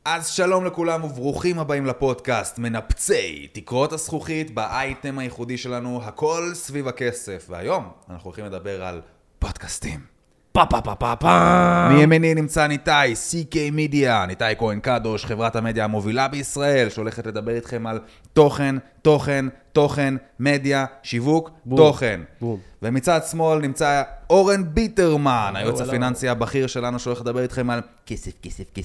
אז שלום לכולם וברוכים הבאים לפודקאסט מנפצי תקרות הזכוכית באייטם הייחודי שלנו, הכל סביב הכסף. והיום אנחנו הולכים לדבר על פודקאסטים. מימיני נמצא ניתאי, CK Media, ניתאי כהן קדוש, חברת המדיה המובילה בישראל, שהולכת לדבר איתכם על תוכן, מדיה, שיווק, תוכן. ומצד שמאל נמצא אורן ביטרמן, היועץ הפיננסי הבכיר שלנו, שהולך לדבר איתכם על כסף.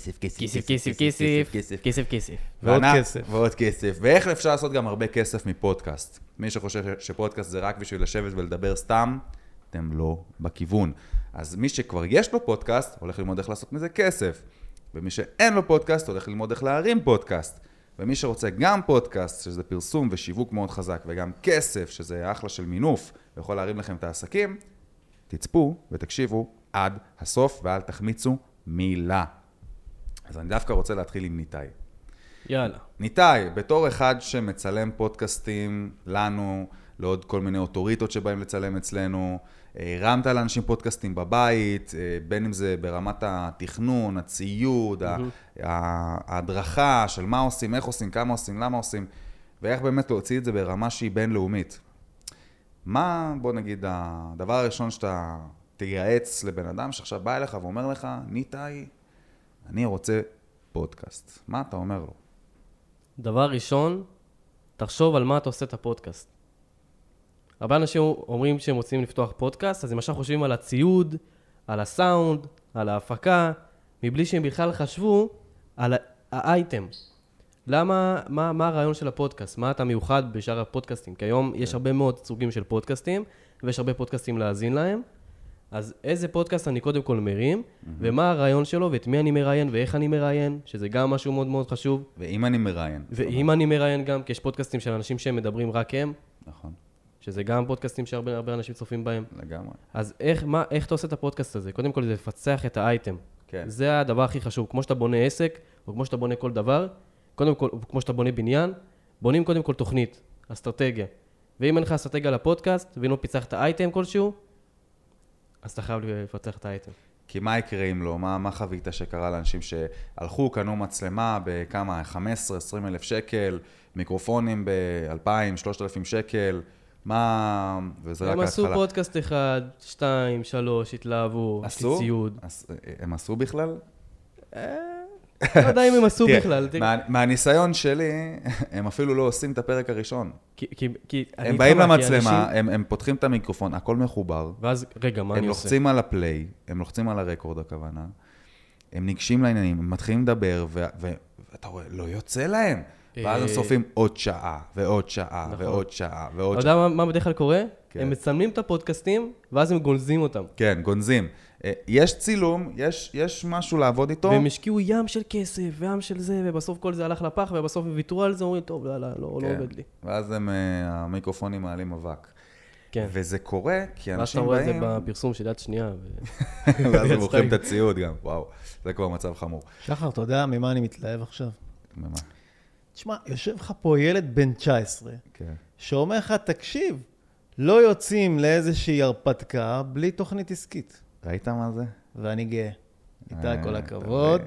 ועוד כסף. ואיך אפשר לעשות גם הרבה כסף מפודקאסט. מי שחושב שפודקאסט זה רק בשביל לשבת ולדבר סתם, אתם לא בכיוון. אז מי שכבר יש לו פודקאסט, הולך ללמוד איך לעשות מזה כסף. ומי שאין לו פודקאסט, הולך ללמוד איך להרים פודקאסט. ומי שרוצה גם פודקאסט, שזה פרסום ושיווק מאוד חזק, וגם כסף, שזה אחלה של מינוף, ויכול להרים לכם את העסקים, תצפו ותקשיבו עד הסוף, ואל תחמיצו מילה. אז אני דווקא רוצה להתחיל עם ניתאי. יאללה. ניתאי, בתור אחד שמצלם פודקאסטים לנו, לעוד כל מיני אוטוריטות שבאים לצלם אצלנו, הרמת לאנשים פודקאסטים בבית, בין אם זה ברמת התכנון, הציוד, ההדרכה של מה עושים, איך עושים, כמה עושים, למה עושים, ואיך באמת להוציא את זה ברמה שהיא בינלאומית. מה, בוא נגיד, הדבר הראשון שאתה תייעץ לבן אדם שעכשיו בא אליך ואומר לך, ניתאי, אני רוצה פודקאסט. מה אתה אומר לו? דבר ראשון, תחשוב על מה אתה עושה את הפודקאסט. הרבה אנשים אומרים שהם רוצים לפתוח פודקאסט, אז הם עכשיו חושבים על הציוד, על הסאונד, על ההפקה, מבלי שהם בכלל חשבו על האייטם. למה, מה הרעיון של הפודקאסט? מה אתה מיוחד בשאר הפודקאסטים? כי היום יש הרבה מאוד סוגים של פודקאסטים, ויש הרבה פודקאסטים להאזין להם. אז איזה פודקאסט אני קודם כל מרים, ומה הרעיון שלו, ואת מי אני מראיין, ואיך אני מראיין, שזה גם משהו מאוד מאוד חשוב. ואם אני מראיין. ואם אני מראיין גם, כי יש פודקאסטים של אנשים שהם מדברים רק הם. נכון. שזה גם פודקאסטים שהרבה אנשים צופים בהם. לגמרי. אז איך אתה עושה את הפודקאסט הזה? קודם כל זה לפצח את האייטם. כן. זה הדבר הכי חשוב. כמו שאתה בונה עסק, או כמו שאתה בונה כל דבר, קודם כל, כמו שאתה בונה בניין, בונים קודם כל תוכנית, אסטרטגיה. ואם אין לך אסטרטגיה לפודקאסט, ואם לא פיצח את האייטם כלשהו, אז אתה חייב לפצח את האייטם. כי מה יקרה אם לא? מה חווית שקרה לאנשים שהלכו, קנו מצלמה בכמה, 15-20 אלף שקל, מיקרופונים ב-2,000, 3,000 שקל, מה... וזה רק הם ההתחלה. עשו פודקאסט 1, 2, 3, התלהבו, עשו? ציוד. הם עשו בכלל? לא יודע אם הם עשו בכלל. מהניסיון שלי, הם אפילו לא עושים את הפרק הראשון. הם באים אנשים... למצלמה, הם פותחים את המיקרופון, הכל מחובר. ואז, רגע, מה אני הם עושה? לוחצים על הפליי, הם לוחצים על הרקורד הכוונה, הם ניגשים לעניינים, הם מתחילים לדבר, ואתה רואה, לא יוצא להם. ואז הם שורפים עוד שעה, ועוד שעה, ועוד שעה, ועוד שעה. אתה יודע מה בדרך כלל קורה? הם מצלמים את הפודקאסטים, ואז הם גונזים אותם. כן, גונזים. יש צילום, יש משהו לעבוד איתו. והם השקיעו ים של כסף, וים של זה, ובסוף כל זה הלך לפח, ובסוף הם ויתרו על זה, אומרים, טוב, לא עובד לי. ואז המיקרופונים מעלים אבק. כן. וזה קורה, כי אנשים באים... ואז אתה רואה את זה בפרסום של יד שנייה. ואז הם מוכרים את הציוד גם, וואו. זה כבר מצב חמור. שחר, אתה יודע ממה אני מתלהב עכשיו? ממה? תשמע, יושב לך פה ילד בן 19, כן. שאומר לך, תקשיב, לא יוצאים לאיזושהי הרפתקה בלי תוכנית עסקית. ראית מה זה? ואני גאה. איתה כל הכבוד.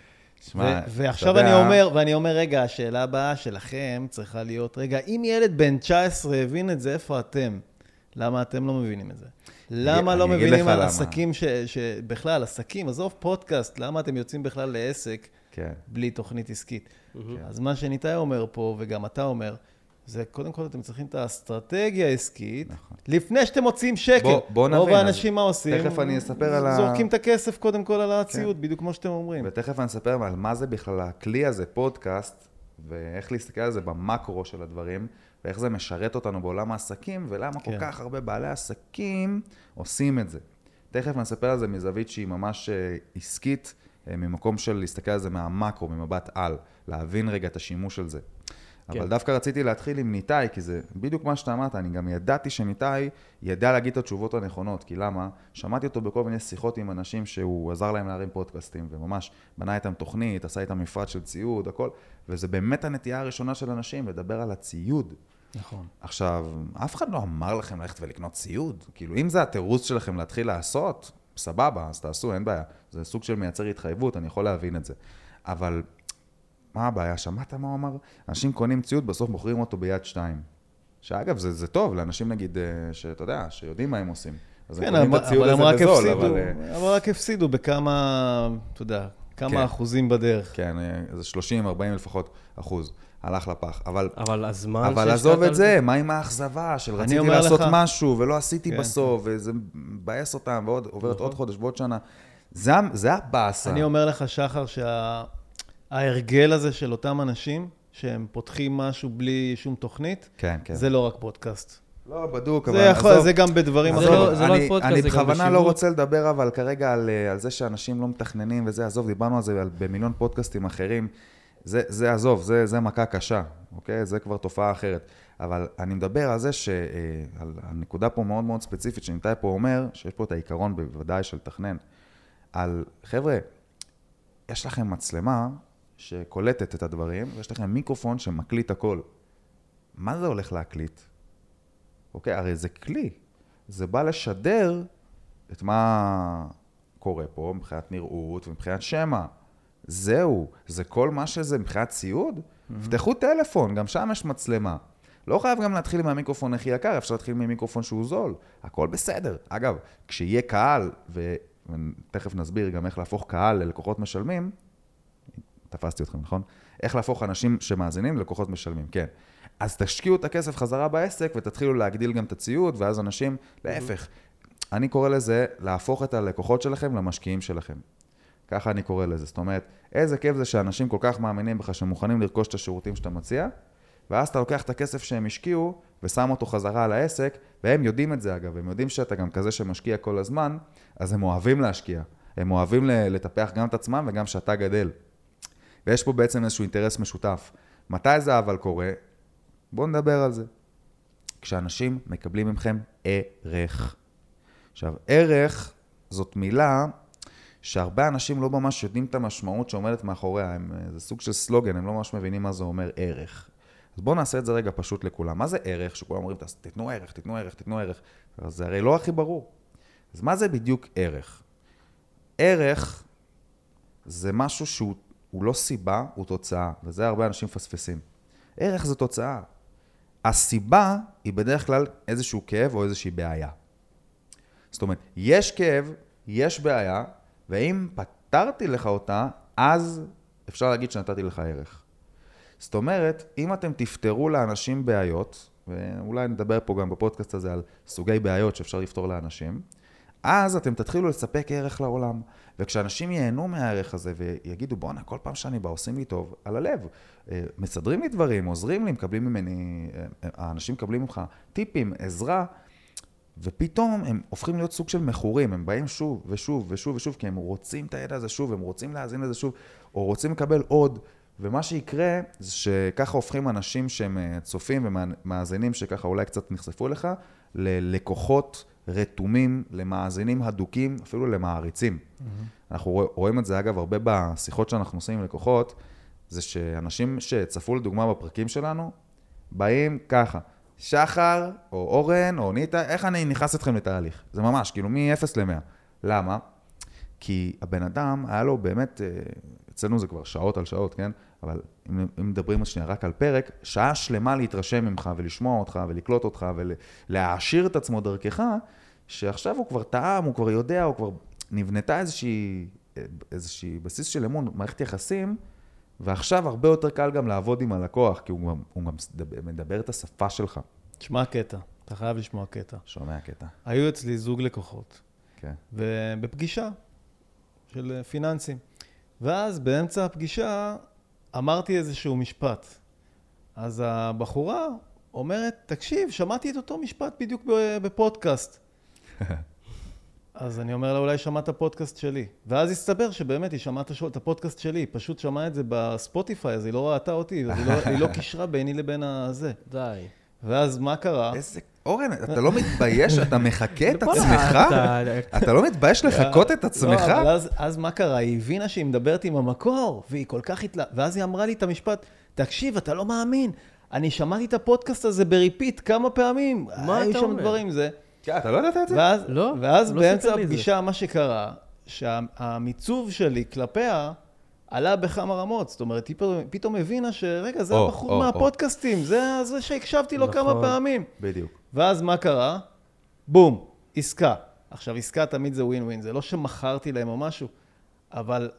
שמע, ועכשיו אני אומר, רגע, השאלה הבאה שלכם צריכה להיות, רגע, אם ילד בן 19 הבין את זה, איפה אתם? למה אתם לא מבינים את זה? למה לא מבינים על עסקים שבכלל, עסקים, עזוב פודקאסט, למה אתם יוצאים בכלל לעסק בלי תוכנית עסקית? אז מה שניתאי אומר פה, וגם אתה אומר, זה קודם כל אתם צריכים את האסטרטגיה העסקית, לפני שאתם מוצאים שקל. בוא נבין. רוב האנשים מה עושים? תכף אני אספר על זורקים את הכסף קודם כל על הציוד, בדיוק כמו שאתם אומרים. ותכף אני אספר על מה זה בכלל הכלי הזה, פודקאסט, ואיך להסתכל על זה במקרו של הדברים, ואיך זה משרת אותנו בעולם העסקים, ולמה כל כך הרבה בעלי עסקים עושים את זה. תכף אני אספר על זה מזווית שהיא ממש עסקית, ממקום של להסתכל על זה מהמקרו, ממבט על, להבין רגע את השימוש של זה. אבל דווקא רציתי להתחיל עם ניתאי, כי זה בדיוק מה שאתה אמרת, אני גם ידעתי שניתאי ידע להגיד את התשובות הנכונות, כי למה? שמעתי אותו בכל מיני שיחות עם אנשים שהוא עזר להם להרים פודקאסטים, וממש בנה איתם תוכנית, עשה איתם מפרט של ציוד, הכל, וזה באמת הנטייה הראשונה של אנשים, לדבר על הציוד. נכון. עכשיו, אף אחד לא אמר לכם ללכת ולקנות ציוד, כאילו אם זה התירוץ שלכם להתחיל לעשות, סבבה, אז תעשו, אין בעיה, זה סוג של מייצר התחייבות, אני יכול להבין את זה. אבל מה הבעיה? שמעת מה הוא אמר? אנשים קונים ציוד, בסוף מוכרים אותו ביד 2. שאגב, זה טוב לאנשים נגיד, שאתה יודע, שיודעים מה הם עושים. אז הם קונים את הציוד הזה בזול, אבל רק הפסידו בכמה, אתה יודע, כמה אחוזים בדרך. כן, זה 30-40 לפחות אחוז. הלך לפח, אבל הזמן אבל עזוב את זה, מה עם האכזבה של רציתי לעשות משהו ולא עשיתי בסוף, וזה מבאס אותם, ועוברת עוד חודש ועוד שנה. זה הבאסה. אני אומר לך, שחר, שההרגל הזה של אותם אנשים, שהם פותחים משהו בלי שום תוכנית, זה לא רק פודקאסט. לא, בדוק, אבל עזוב. זה גם בדברים אחרים. אני בכוונה לא רוצה לדבר אבל כרגע על זה שאנשים לא מתכננים וזה, עזוב, דיברנו על זה במיליון פודקאסטים אחרים, זה עזוב, זה מכה קשה, אוקיי? זה כבר תופעה אחרת. אבל אני מדבר על זה שהנקודה פה מאוד מאוד ספציפית, שניתאי פה אומר, שיש פה את העיקרון בוודאי של תכנן, על חבר'ה, יש לכם מצלמה שקולטת את הדברים, ויש לכם מיקרופון שמקליט הכל. מה זה הולך להקליט? אוקיי, הרי זה כלי. זה בא לשדר את מה קורה פה, מבחינת נראות ומבחינת שמה. זהו, זה כל מה שזה מבחינת ציוד. פתחו טלפון, גם שם יש מצלמה. לא חייב גם להתחיל עם המיקרופון הכי יקר, אפשר להתחיל ממיקרופון שהוא זול. הכל בסדר. אגב, כשיהיה קהל, ותכף נסביר גם איך להפוך קהל ללקוחות משלמים, תפסתי אתכם, נכון? איך להפוך אנשים שמאזינים ללקוחות משלמים, כן. אז תשקיעו את הכסף חזרה בעסק, ותתחילו להגדיל גם את הציוד, ואז אנשים, להפך. אני קורא לזה, להפוך את הלקוחות שלכם למשקיעים שלכם. ככה אני קורא לזה. זאת אומרת, איזה כיף זה שאנשים כל כך מאמינים בך, שמוכנים לרכוש את השירותים שאתה מציע, ואז אתה לוקח את הכסף שהם השקיעו, ושם אותו חזרה על העסק, והם יודעים את זה אגב, הם יודעים שאתה גם כזה שמשקיע כל הזמן, אז הם אוהבים להשקיע. הם אוהבים לטפח גם את עצמם, וגם שאתה גדל. ויש פה בעצם איזשהו אינטרס משותף. מתי זה אבל קורה? בואו נדבר על זה. כשאנשים מקבלים ממכם ערך. עכשיו, ערך זאת מילה שהרבה אנשים לא ממש יודעים את המשמעות שעומדת מאחוריה. זה סוג של סלוגן, הם לא ממש מבינים מה זה אומר ערך. אז בואו נעשה את זה רגע פשוט לכולם. מה זה ערך? שכולם אומרים, תתנו ערך, תתנו ערך, תתנו ערך. אז זה הרי לא הכי ברור. אז מה זה בדיוק ערך? ערך זה משהו שהוא לא סיבה, הוא תוצאה. וזה הרבה אנשים פספסים. ערך זה תוצאה. הסיבה היא בדרך כלל איזשהו כאב או איזושהי בעיה. זאת אומרת, יש כאב, יש בעיה, ואם פתרתי לך אותה, אז אפשר להגיד שנתתי לך ערך. זאת אומרת, אם אתם תפתרו לאנשים בעיות, ואולי נדבר פה גם בפודקאסט הזה על סוגי בעיות שאפשר לפתור לאנשים, אז אתם תתחילו לספק ערך לעולם. וכשאנשים ייהנו מהערך הזה ויגידו, בוא'נה, כל פעם שאני בא עושים לי טוב, על הלב, מסדרים לי דברים, עוזרים לי, מקבלים ממני, האנשים מקבלים ממך טיפים, עזרה, ופתאום הם הופכים להיות סוג של מכורים, הם באים שוב ושוב ושוב ושוב, כי הם רוצים את הידע הזה שוב, הם רוצים להאזין לזה שוב, או רוצים לקבל עוד, ומה שיקרה זה שככה הופכים אנשים שהם צופים ומאזינים, שככה אולי קצת נחשפו לך, ללקוחות רתומים, למאזינים הדוקים, אפילו למעריצים. אנחנו רואים את זה אגב הרבה בשיחות שאנחנו עושים עם לקוחות, זה שאנשים שצפו לדוגמה בפרקים שלנו, באים ככה, שחר, או אורן, או ניטה, איך אני נכנס אתכם לתהליך? זה ממש, כאילו מ-0 ל-100. למה? כי הבן אדם, היה לו באמת, אצלנו זה כבר שעות על שעות, כן? אבל אם מדברים שנייה רק על פרק, שעה שלמה להתרשם ממך ולשמוע אותך ולקלוט אותך ולהעשיר את עצמו דרכך, שעכשיו הוא כבר טעם, הוא כבר יודע, הוא כבר נבנתה איזושהי בסיס של אמון, מערכת יחסים, ועכשיו הרבה יותר קל גם לעבוד עם הלקוח, כי הוא גם מדבר את השפה שלך. תשמע קטע, אתה חייב לשמוע קטע. שומע קטע. היו אצלי זוג לקוחות, כן. ובפגישה של פיננסים. ואז באמצע הפגישה אמרתי איזשהו משפט. אז הבחורה אומרת, תקשיב, שמעתי את אותו משפט בדיוק בפודקאסט. אז אני אומר לה, אולי שמעת הפודקאסט שלי. ואז הסתבר שבאמת היא שמעת את הפודקאסט שלי, היא פשוט שמעה את זה בספוטיפיי, אז היא לא ראתה אותי, היא לא קישרה ביני לבין הזה. די. ואז מה קרה? איזה... אורן, אתה לא מתבייש, אתה מחכה את עצמך? אתה לא מתבייש לחכות את עצמך? לא, אבל אז מה קרה? היא הבינה שהיא מדברת עם המקור, והיא כל כך ואז היא אמרה לי את המשפט, תקשיב, אתה לא מאמין, אני שמעתי את הפודקאסט הזה בריפיט כמה פעמים. מה אתה אומר? דברים זה. כן, אתה לא יודעת את זה? ואז באמצע הפגישה מה שקרה, שהמיצוב שלי כלפיה עלה בכמה רמות, זאת אומרת, היא פתאום הבינה שרגע, זה הבחור מהפודקאסטים, זה שהקשבתי לו כמה פעמים. בדיוק. ואז מה קרה? בום, עסקה. עכשיו, עסקה תמיד זה ווין ווין, זה לא שמכרתי להם או משהו, אבל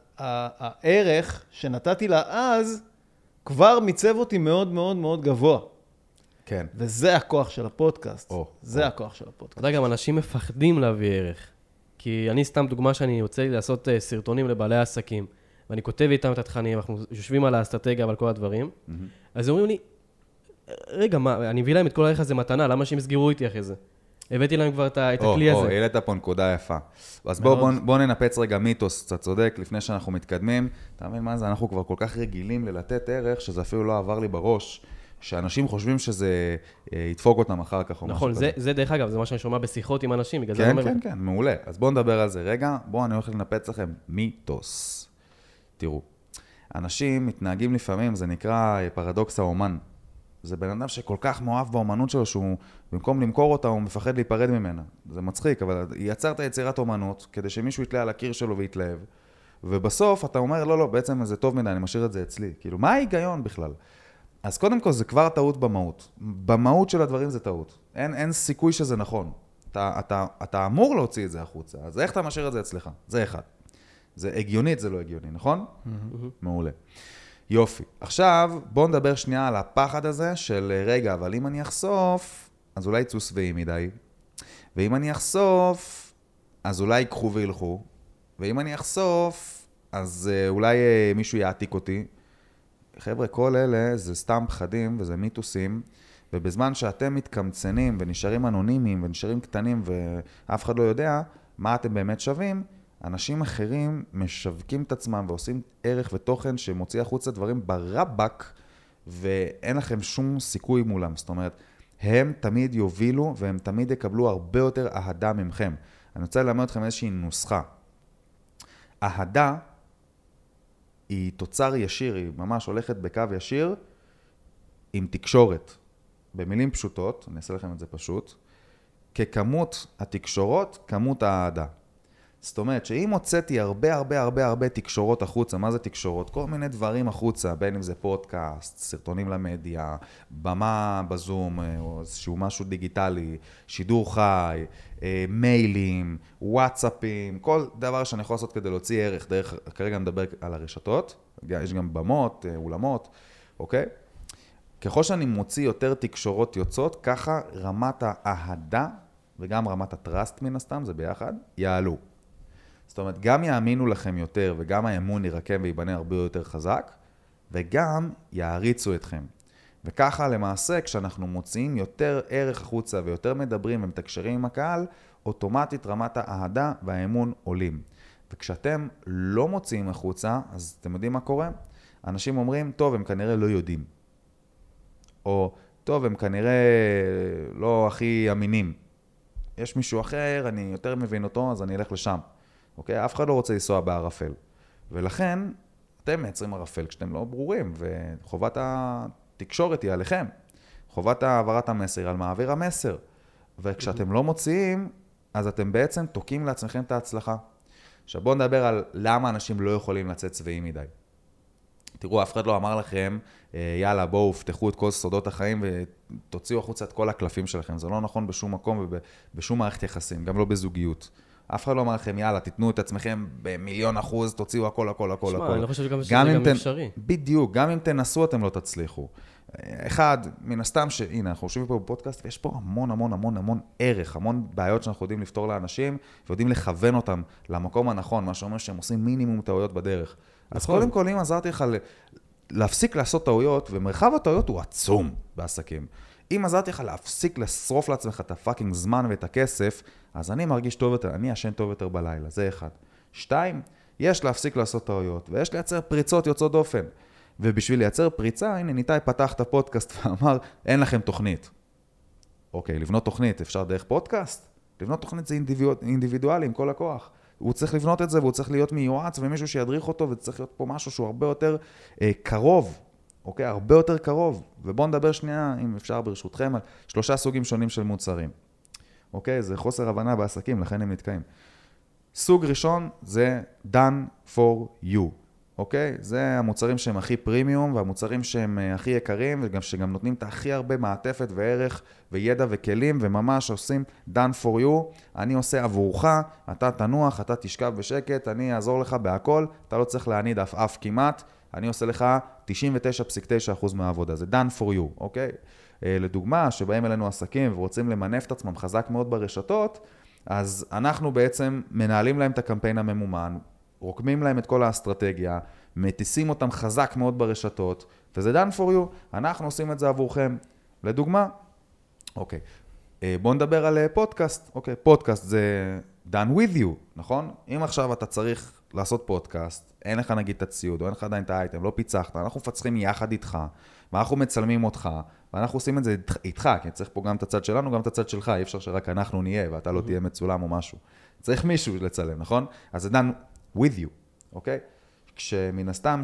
הערך שנתתי לה אז, כבר מיצב אותי מאוד מאוד מאוד גבוה. כן. וזה הכוח של הפודקאסט. זה הכוח של הפודקאסט. אתה יודע, גם אנשים מפחדים להביא ערך. כי אני סתם דוגמה שאני יוצא לי לעשות סרטונים לבעלי העסקים, ואני כותב איתם את התכנים, אנחנו יושבים על האסטרטגיה ועל כל הדברים, אז אומרים לי, רגע, מה, אני מביא להם את כל הערך הזה מתנה, למה שהם יסגרו איתי אחרי זה? הבאתי להם כבר את הכלי הזה. העלית פה נקודה יפה. אז בוא ננפץ רגע מיתוס, אתה צודק, לפני שאנחנו מתקדמים. אתה מבין מה זה? אנחנו כבר כל כך רגילים ללתת ערך, שזה אפילו לא עבר לי בראש, שאנשים חושבים שזה ידפוק אותם אחר כך או משהו כזה. נכון, זה דרך אגב, זה מה שאני שומע בשיחות עם אנשים. כן, מעולה. אז בואו נדבר על זה רגע. בואו אני הולך לנפץ לכם מיתוס. תראו, אנשים מתנהגים לפעמים, זה נקרא פרדוקס האומן. זה בן אדם שכל כך מאוהב באומנות שלו, שהוא במקום למכור אותה, הוא מפחד להיפרד ממנה. זה מצחיק, אבל יצר את היצירת אומנות, כדי שמישהו יתלה על הקיר שלו ויתלהב. ובסוף אתה אומר, לא, בעצם זה טוב מדי, אני משאיר את זה אצלי. כאילו, מה ההיגיון בכלל? אז קודם כל, זה כבר טעות במהות. במהות של הדברים זה טעות. אין סיכוי שזה נכון. אתה אמור להוציא את זה החוצה, אז איך אתה משאיר את זה אצלך? זה אחד. זה הגיונית, זה לא הגיוני, נכון? מעולה. יופי. עכשיו, בואו נדבר שנייה על הפחד הזה של רגע, אבל אם אני אחשוף, אז אולי יצאו שבעים מדי. ואם אני אחשוף, אז אולי ייקחו וילכו. ואם אני אחשוף, אז אולי מישהו יעתיק אותי. חבר'ה, כל אלה זה סתם פחדים וזה מיתוסים, ובזמן שאתם מתקמצנים ונשארים אנונימיים ונשארים קטנים ואף אחד לא יודע מה אתם באמת שווים, אנשים אחרים משווקים את עצמם ועושים ערך ותוכן שמוציא החוצה דברים ברבק, ואין לכם שום סיכוי מולם. זאת אומרת, הם תמיד יובילו והם תמיד יקבלו הרבה יותר אהדה ממכם. אני רוצה ללמד אתכם איזושהי נוסחה. אהדה היא תוצר ישיר, היא ממש הולכת בקו ישיר עם תקשורת. במילים פשוטות, אני אעשה לכם את זה פשוט, ככמות התקשורות, כמות האהדה. זאת אומרת שאם הוצאתי הרבה תקשורות החוצה, מה זה תקשורות? כל מיני דברים החוצה, בין אם זה פודקאסט, סרטונים למדיה, במה בזום, או איזשהו משהו דיגיטלי, שידור חי, מיילים, וואטסאפים, כל דבר שאני יכול לעשות כדי להוציא ערך, דרך, כרגע נדבר על הרשתות, יש גם במות, אולמות, אוקיי? ככל שאני מוציא יותר תקשורות יוצאות, ככה רמת האהדה וגם רמת הטראסט מן הסתם, זה ביחד, יעלו. זאת אומרת, גם יאמינו לכם יותר, וגם האמון ירקם ויבנה הרבה יותר חזק, וגם יעריצו אתכם. וככה למעשה, כשאנחנו מוציאים יותר ערך החוצה ויותר מדברים ומתקשרים עם הקהל, אוטומטית רמת האהדה והאמון עולים. וכשאתם לא מוציאים החוצה, אז אתם יודעים מה קורה? אנשים אומרים, טוב, הם כנראה לא יודעים. או, טוב, הם כנראה לא הכי אמינים. יש מישהו אחר, אני יותר מבין אותו, אז אני אלך לשם. אוקיי? אף אחד לא רוצה לנסוע בערפל. ולכן, אתם מייצרים ערפל כשאתם לא ברורים, וחובת התקשורת היא עליכם. חובת העברת המסר על מעביר המסר. וכשאתם לא מוציאים, אז אתם בעצם תוקעים לעצמכם את ההצלחה. עכשיו בואו נדבר על למה אנשים לא יכולים לצאת צבעים מדי. תראו, אף אחד לא אמר לכם, יאללה, בואו, פתחו את כל סודות החיים ותוציאו החוצה את כל הקלפים שלכם. זה לא נכון בשום מקום ובשום מערכת יחסים, גם לא בזוגיות. אף אחד לא אמר לכם, יאללה, תתנו את עצמכם ב1,000,000%, תוציאו הכל. שמע, אני לא חושב שזה גם אפשרי. בדיוק, גם אם תנסו, אתם לא תצליחו. אחד, מן הסתם הנה, אנחנו חושבים פה בפודקאסט, ויש פה המון ערך, המון בעיות שאנחנו יודעים לפתור לאנשים, ויודעים לכוון אותם למקום הנכון, מה שאומר שהם עושים מינימום טעויות בדרך. אז קודם כל, אם עזרתי לך להפסיק לעשות טעויות, ומרחב הטעויות הוא עצום בעסקים. אם עזרתי לך להפסיק לשרוף לעצמך את הפאקינג זמן ואת הכסף, אז אני מרגיש טוב יותר, אני ישן טוב יותר בלילה, זה אחד. 2, יש להפסיק לעשות טעויות, ויש לייצר פריצות יוצאות דופן. ובשביל לייצר פריצה, הנה ניתאי פתח את הפודקאסט ואמר, אין לכם תוכנית. אוקיי, לבנות תוכנית אפשר דרך פודקאסט? לבנות תוכנית זה אינדיבידואלי עם כל הכוח. הוא צריך לבנות את זה, והוא צריך להיות מיועץ, ומישהו שידריך אותו, וצריך להיות פה משהו שהוא הרבה יותר קרוב. אוקיי, הרבה יותר קרוב. ובואו נדבר שנייה, אם אפשר ברשותכם, על 3 סוגים שונים של מוצרים. אוקיי, זה חוסר הבנה בעסקים, לכן הם נתקעים. סוג ראשון זה done for you. אוקיי? זה המוצרים שהם הכי פרימיום, והמוצרים שהם הכי יקרים, וגם שגם נותנים את הכי הרבה מעטפת וערך וידע וכלים, וממש עושים done for you, אני עושה עבורך, אתה תנוח, אתה תשכב בשקט, אני אעזור לך בהכל, אתה לא צריך להניד אף כמעט, אני עושה לך 99.9% מהעבודה, זה done for you, אוקיי? לדוגמה, שבאים אלינו עסקים ורוצים למנף את עצמם חזק מאוד ברשתות, אז אנחנו בעצם מנהלים להם את הקמפיין הממומן, רוקמים להם את כל האסטרטגיה, מטיסים אותם חזק מאוד ברשתות, וזה done for you, אנחנו עושים את זה עבורכם. לדוגמה, אוקיי, בואו נדבר על פודקאסט. אוקיי, פודקאסט זה done with you, נכון? אם עכשיו אתה צריך לעשות פודקאסט, אין לך נגיד את הציוד, או אין לך עדיין את האייטם, לא פיצחת, אנחנו מפצחים יחד איתך, ואנחנו מצלמים אותך, ואנחנו עושים את זה איתך, כי צריך פה גם את הצד שלנו, גם את הצד שלך, אי אפשר שרק אנחנו נהיה, ואתה לא תהיה מצולם או משהו. צריך מישהו לצלם, נכון? אז זה done with you, אוקיי? כשמן הסתם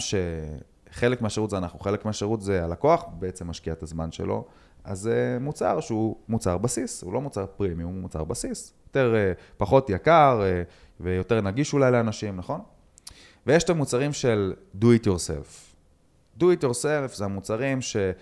שחלק מהשירות זה אנחנו, חלק מהשירות זה הלקוח, בעצם משקיע את הזמן שלו, אז זה מוצר שהוא מוצר בסיס, הוא לא מוצר פרימיום, הוא מוצר בסיס. פחות יקר ויותר נגיש אולי לאנשים, נכון? ויש את המוצרים של do it yourself. do it yourself זה המוצרים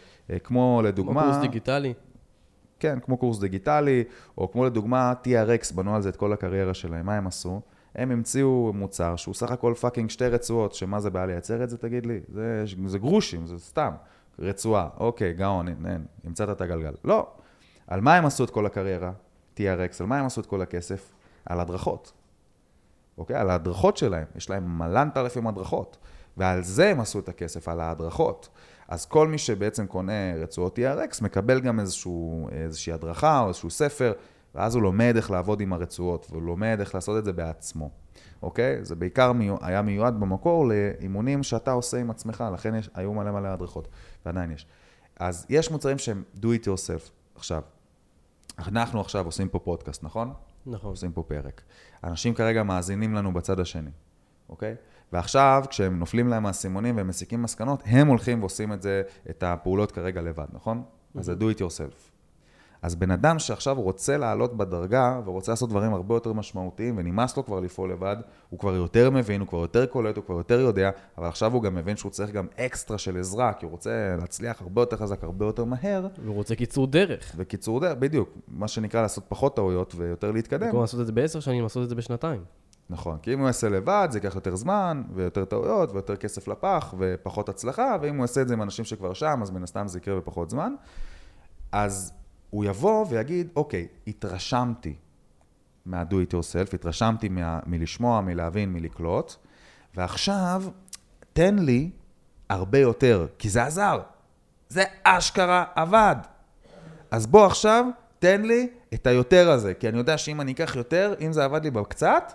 שכמו לדוגמה... כמו קורס דיגיטלי. כן, כמו קורס דיגיטלי, או כמו לדוגמה TRX, בנו על זה את כל הקריירה שלהם. מה הם עשו? הם המציאו מוצר שהוא סך הכל פאקינג 2 רצועות, שמה זה בעיה לייצר את זה, תגיד לי? זה גרושים, זה סתם. רצועה, אוקיי, גאון, המצאת את הגלגל. לא. על מה הם עשו את כל הקריירה? TRX, על מה הם עשו את כל הכסף? על הדרכות. אוקיי? על ההדרכות שלהם. יש להם מלן תלפים הדרכות. ועל זה הם עשו את הכסף, על ההדרכות. אז כל מי שבעצם קונה רצועות TRX, מקבל גם איזושהי הדרכה או איזשהו ספר, ואז הוא לומד איך לעבוד עם הרצועות, והוא לומד איך לעשות את זה בעצמו. אוקיי? זה בעיקר היה מיועד במקור לאימונים שאתה עושה עם עצמך, לכן היו מלא הדרכות, ועדיין יש. אז יש מוצרים שהם do it yourself. עכשיו, אנחנו עכשיו עושים פה פודקאסט, נכון? נכון. עושים פה פרק. אנשים כרגע מאזינים לנו בצד השני, אוקיי? ועכשיו, כשהם נופלים להם מהסימונים והם מסיקים מסקנות, הם הולכים ועושים את הפעולות כרגע לבד, נכון? אז זה do it yourself. אז בן אדם שעכשיו רוצה לעלות בדרגה ורוצה לעשות דברים הרבה יותר משמעותיים ונמאס לו כבר לפעול לבד, הוא כבר יותר מבין, הוא כבר יותר קולט, הוא כבר יותר יודע, אבל עכשיו הוא גם מבין שהוא צריך גם אקסטרה של עזרה, כי הוא רוצה להצליח הרבה יותר חזק, הרבה יותר מהר. והוא רוצה קיצור דרך. וקיצור דרך, בדיוק. מה שנקרא לעשות פחות טעויות ויותר להתקדם. במקום לעשות את זה ב10 שנים, לעשות את זה בשנתיים. נכון, כי אם הוא יעשה לבד, זה ייקח יותר זמן, ויותר טעויות, ויותר כסף לפח, ופחות הצלחה, ואם הוא יעשה את זה עם אנשים שכבר שם, אז מן הסתם זה יקרה בפחות זמן. אז הוא יבוא ויגיד, אוקיי, התרשמתי מה-do it yourself, התרשמתי מלשמוע, מלהבין, מלקלוט, ועכשיו תן לי הרבה יותר, כי זה עזר. זה אשכרה עבד. אז בוא עכשיו, תן לי את היותר הזה, כי אני יודע שאם אני אקח יותר, אם זה עבד לי בקצת,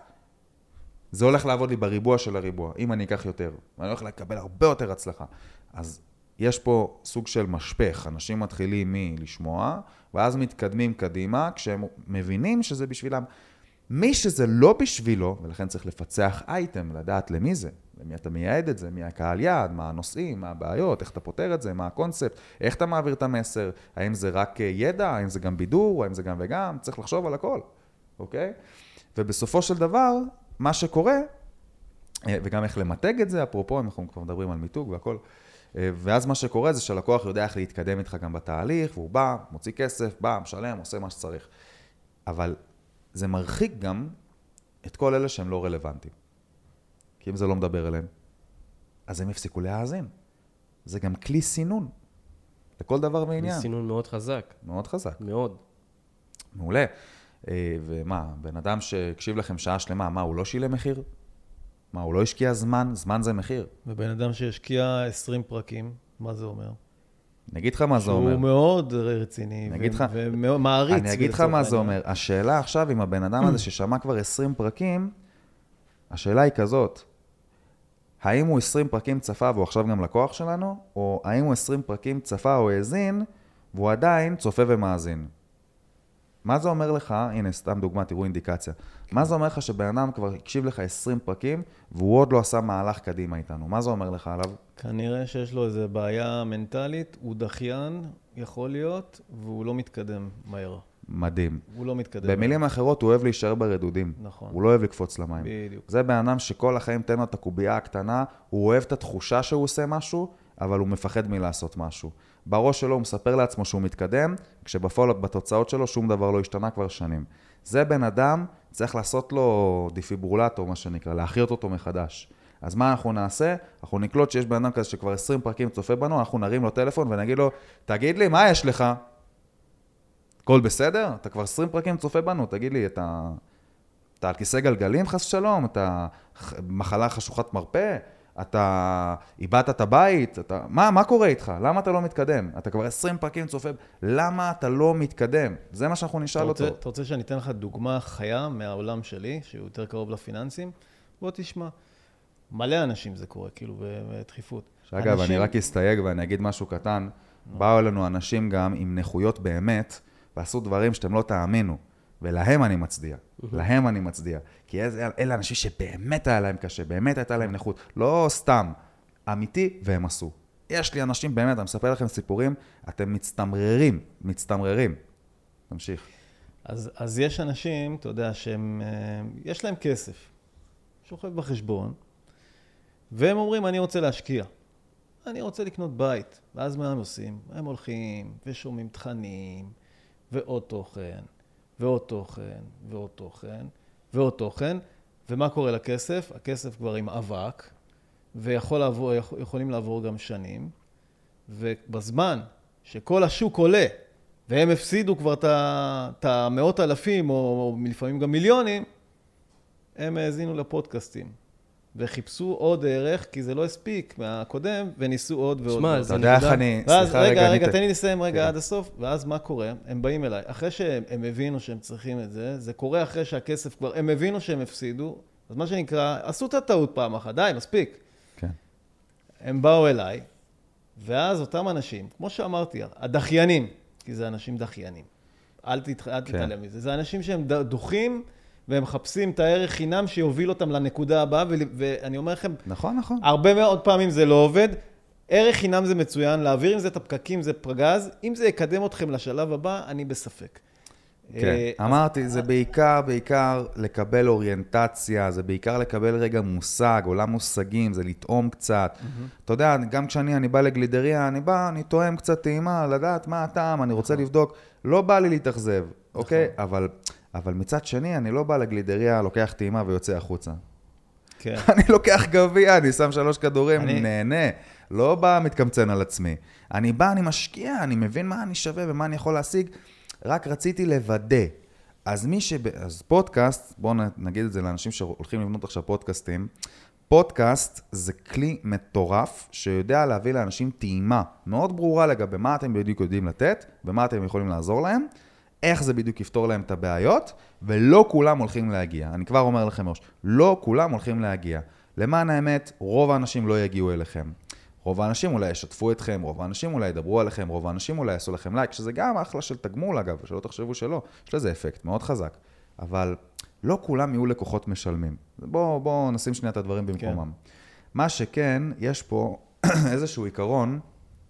זה הולך לעבוד לי בריבוע של הריבוע, אם אני אקח יותר. ואני הולך לקבל הרבה יותר הצלחה. אז יש פה סוג של משפך, אנשים מתחילים מלשמוע, ואז מתקדמים קדימה, כשהם מבינים שזה בשבילם. מי שזה לא בשבילו, ולכן צריך לפצח אייטם, לדעת למי זה, למי אתה מייעד את זה, מי הקהל יעד, מה הנושאים, מה הבעיות, איך אתה פותר את זה, מה הקונספט, איך אתה מעביר את המסר, האם זה רק ידע, האם זה גם בידור, האם זה גם וגם, צריך לחשוב על הכל, אוקיי? ובסופו של דבר, מה שקורה, וגם איך למתג את זה, אפרופו, אנחנו כבר מדברים על מיתוג והכל, ואז מה שקורה זה שהלקוח יודע איך להתקדם איתך גם בתהליך, והוא בא, מוציא כסף, בא, משלם, עושה מה שצריך. אבל זה מרחיק גם את כל אלה שהם לא רלוונטיים. כי אם זה לא מדבר אליהם, אז הם יפסיקו להאזין. זה גם כלי סינון. לכל דבר בעניין. כלי סינון מאוד חזק. מאוד חזק. מאוד. מעולה. ומה, בן אדם שהקשיב לכם שעה שלמה, מה, הוא לא שילם מחיר? מה, הוא לא השקיע זמן? זמן זה מחיר. ובן אדם שהשקיע 20 פרקים, מה זה אומר? אני אגיד לך מה זה אומר. שהוא מאוד רציני ומעריץ. אני אגיד לך מה זה אומר. השאלה עכשיו עם הבן אדם הזה ששמע כבר 20 פרקים, השאלה היא כזאת, האם הוא 20 פרקים צפה והוא עכשיו גם לקוח שלנו, או האם הוא 20 פרקים צפה או האזין, והוא עדיין צופה ומאזין. מה זה אומר לך, הנה סתם דוגמה, תראו אינדיקציה, מה זה אומר לך שבן אדם כבר הקשיב לך 20 פרקים, והוא עוד לא עשה מהלך קדימה איתנו? מה זה אומר לך עליו? כנראה שיש לו איזו בעיה מנטלית, הוא דחיין, יכול להיות, והוא לא מתקדם מהר. מדהים. הוא לא מתקדם. במילים אחרות, הוא אוהב להישאר ברדודים. נכון. הוא לא אוהב לקפוץ למים. בדיוק. זה בן אדם שכל החיים תן לו את הקובייה הקטנה, הוא אוהב את התחושה שהוא עושה משהו, אבל הוא מפחד מלעשות משהו. בראש שלו הוא מספר לעצמו שהוא מתקדם, כשבפועל בתוצאות שלו שום דבר לא השתנה כבר שנים. זה בן אדם, צריך לעשות לו דיפיברולטור, מה שנקרא, להחיות אותו מחדש. אז מה אנחנו נעשה? אנחנו נקלוט שיש בן אדם כזה שכבר 20 פרקים צופה בנו, אנחנו נרים לו טלפון ונגיד לו, תגיד לי, מה יש לך? הכל בסדר? אתה כבר 20 פרקים צופה בנו, תגיד לי, אתה על כיסא גלגלים חס שלום? אתה מחלה חשוכת מרפא? אתה איבדת את הבית? מה קורה איתך? למה אתה לא מתקדם? אתה כבר 20 פרקים צופה, למה אתה לא מתקדם? זה מה שאנחנו נשאל אותו. אתה רוצה שאני אתן לך דוגמה חיה מהעולם שלי, שהוא יותר קרוב לפיננסים? בוא תשמע. מלא אנשים זה קורה, כאילו, בדחיפות. שאגב, אני רק אסתייג ואני אגיד משהו קטן. באו אלינו אנשים גם עם נכויות באמת, ועשו דברים שאתם לא תאמינו. ולהם אני מצדיע. להם אני מצדיע. כי אלה אנשים שבאמת היה להם קשה, באמת הייתה להם נכות. לא סתם, אמיתי, והם עשו. יש לי אנשים באמת, אני מספר לכם סיפורים, אתם מצטמררים. תמשיך. אז יש אנשים, אתה יודע, יש להם כסף, שוכב בחשבון, והם אומרים, אני רוצה להשקיע. אני רוצה לקנות בית. ואז מה הם עושים? הם הולכים ושומעים תכנים, ועוד תוכן, ועוד תוכן, ועוד תוכן, ועוד תוכן. ומה קורה לכסף? הכסף כבר עם אבק, ויכולים לעבור גם שנים. ובזמן שכל השוק עולה, והם הפסידו כבר את המאות אלפים, או לפעמים גם מיליונים, הם האזינו לפודקאסטים. וחיפשו עוד ערך, כי זה לא הספיק מהקודם, וניסו עוד ועוד. שמע, זה יודע איך אני... ואז, רגע, תן לי לסיים רגע עד הסוף, ואז מה קורה? הם באים אליי. אחרי שהם הבינו שהם צריכים את זה, זה קורה אחרי שהכסף כבר... הם הבינו שהם הפסידו, אז מה שנקרא, עשו את הטעות פעם אחת, די, מספיק. כן. הם באו אליי, ואז אותם אנשים, כמו שאמרתי, הדחיינים, כי זה אנשים דחיינים. אל תתעלם מזה. זה אנשים שהם דוחים, והם מחפשים את הערך חינם שיוביל אותם לנקודה הבאה, ואני אומר לכם, נכון. הרבה מאוד פעמים זה לא עובד. ערך חינם זה מצוין, להעביר עם זה את הפקקים זה פרגז, אם זה יקדם אתכם לשלב הבא, אני בספק. כן, אמרתי, זה בעיקר לקבל אוריינטציה, זה בעיקר לקבל רגע מושג, עולם מושגים, זה לטעום קצת. אתה יודע, גם כשאני בא לגלידריה, אני טועם קצת טעימה, לדעת מה הטעם, אני רוצה לבדוק, לא בא לי להתאכזב, אוקיי? אבל מצד שני, אני לא בא לגלידריה, לוקח טעימה ויוצא החוצה. כן. אני לוקח גביע, אני שם 3 כדורים, נהנה, לא בא מתקמצן על עצמי. אני בא, אני משקיע, אני מבין מה אני שווה ומה אני יכול להשיג, רק רציתי לוודא. אז אז פודקאסט, בואו נגיד את זה לאנשים שהולכים לבנות עכשיו פודקאסטים, פודקאסט זה כלי מטורף שיודע להביא לאנשים טעימה מאוד ברורה לגבי מה אתם בדיוק יודעים לתת ומה אתם יכולים לעזור להם, איך זה בדיוק יפתור להם את הבעיות, ולא כולם הולכים להגיע. אני כבר אומר לכם מראש, לא כולם הולכים להגיע. למען האמת, רוב האנשים לא יגיעו אליכם. רוב האנשים אולי ישתפו אתכם, רוב האנשים אולי ידברו עליכם, רוב האנשים אולי יעשו לכם לייק, שזה גם אחלה של תגמול אגב, שלא תחשבו שלא, יש לזה אפקט מאוד חזק. אבל לא כולם יהיו לקוחות משלמים. בואו נשים שנייה את הדברים במקומם. מה שכן, יש פה איזשהו עיקרון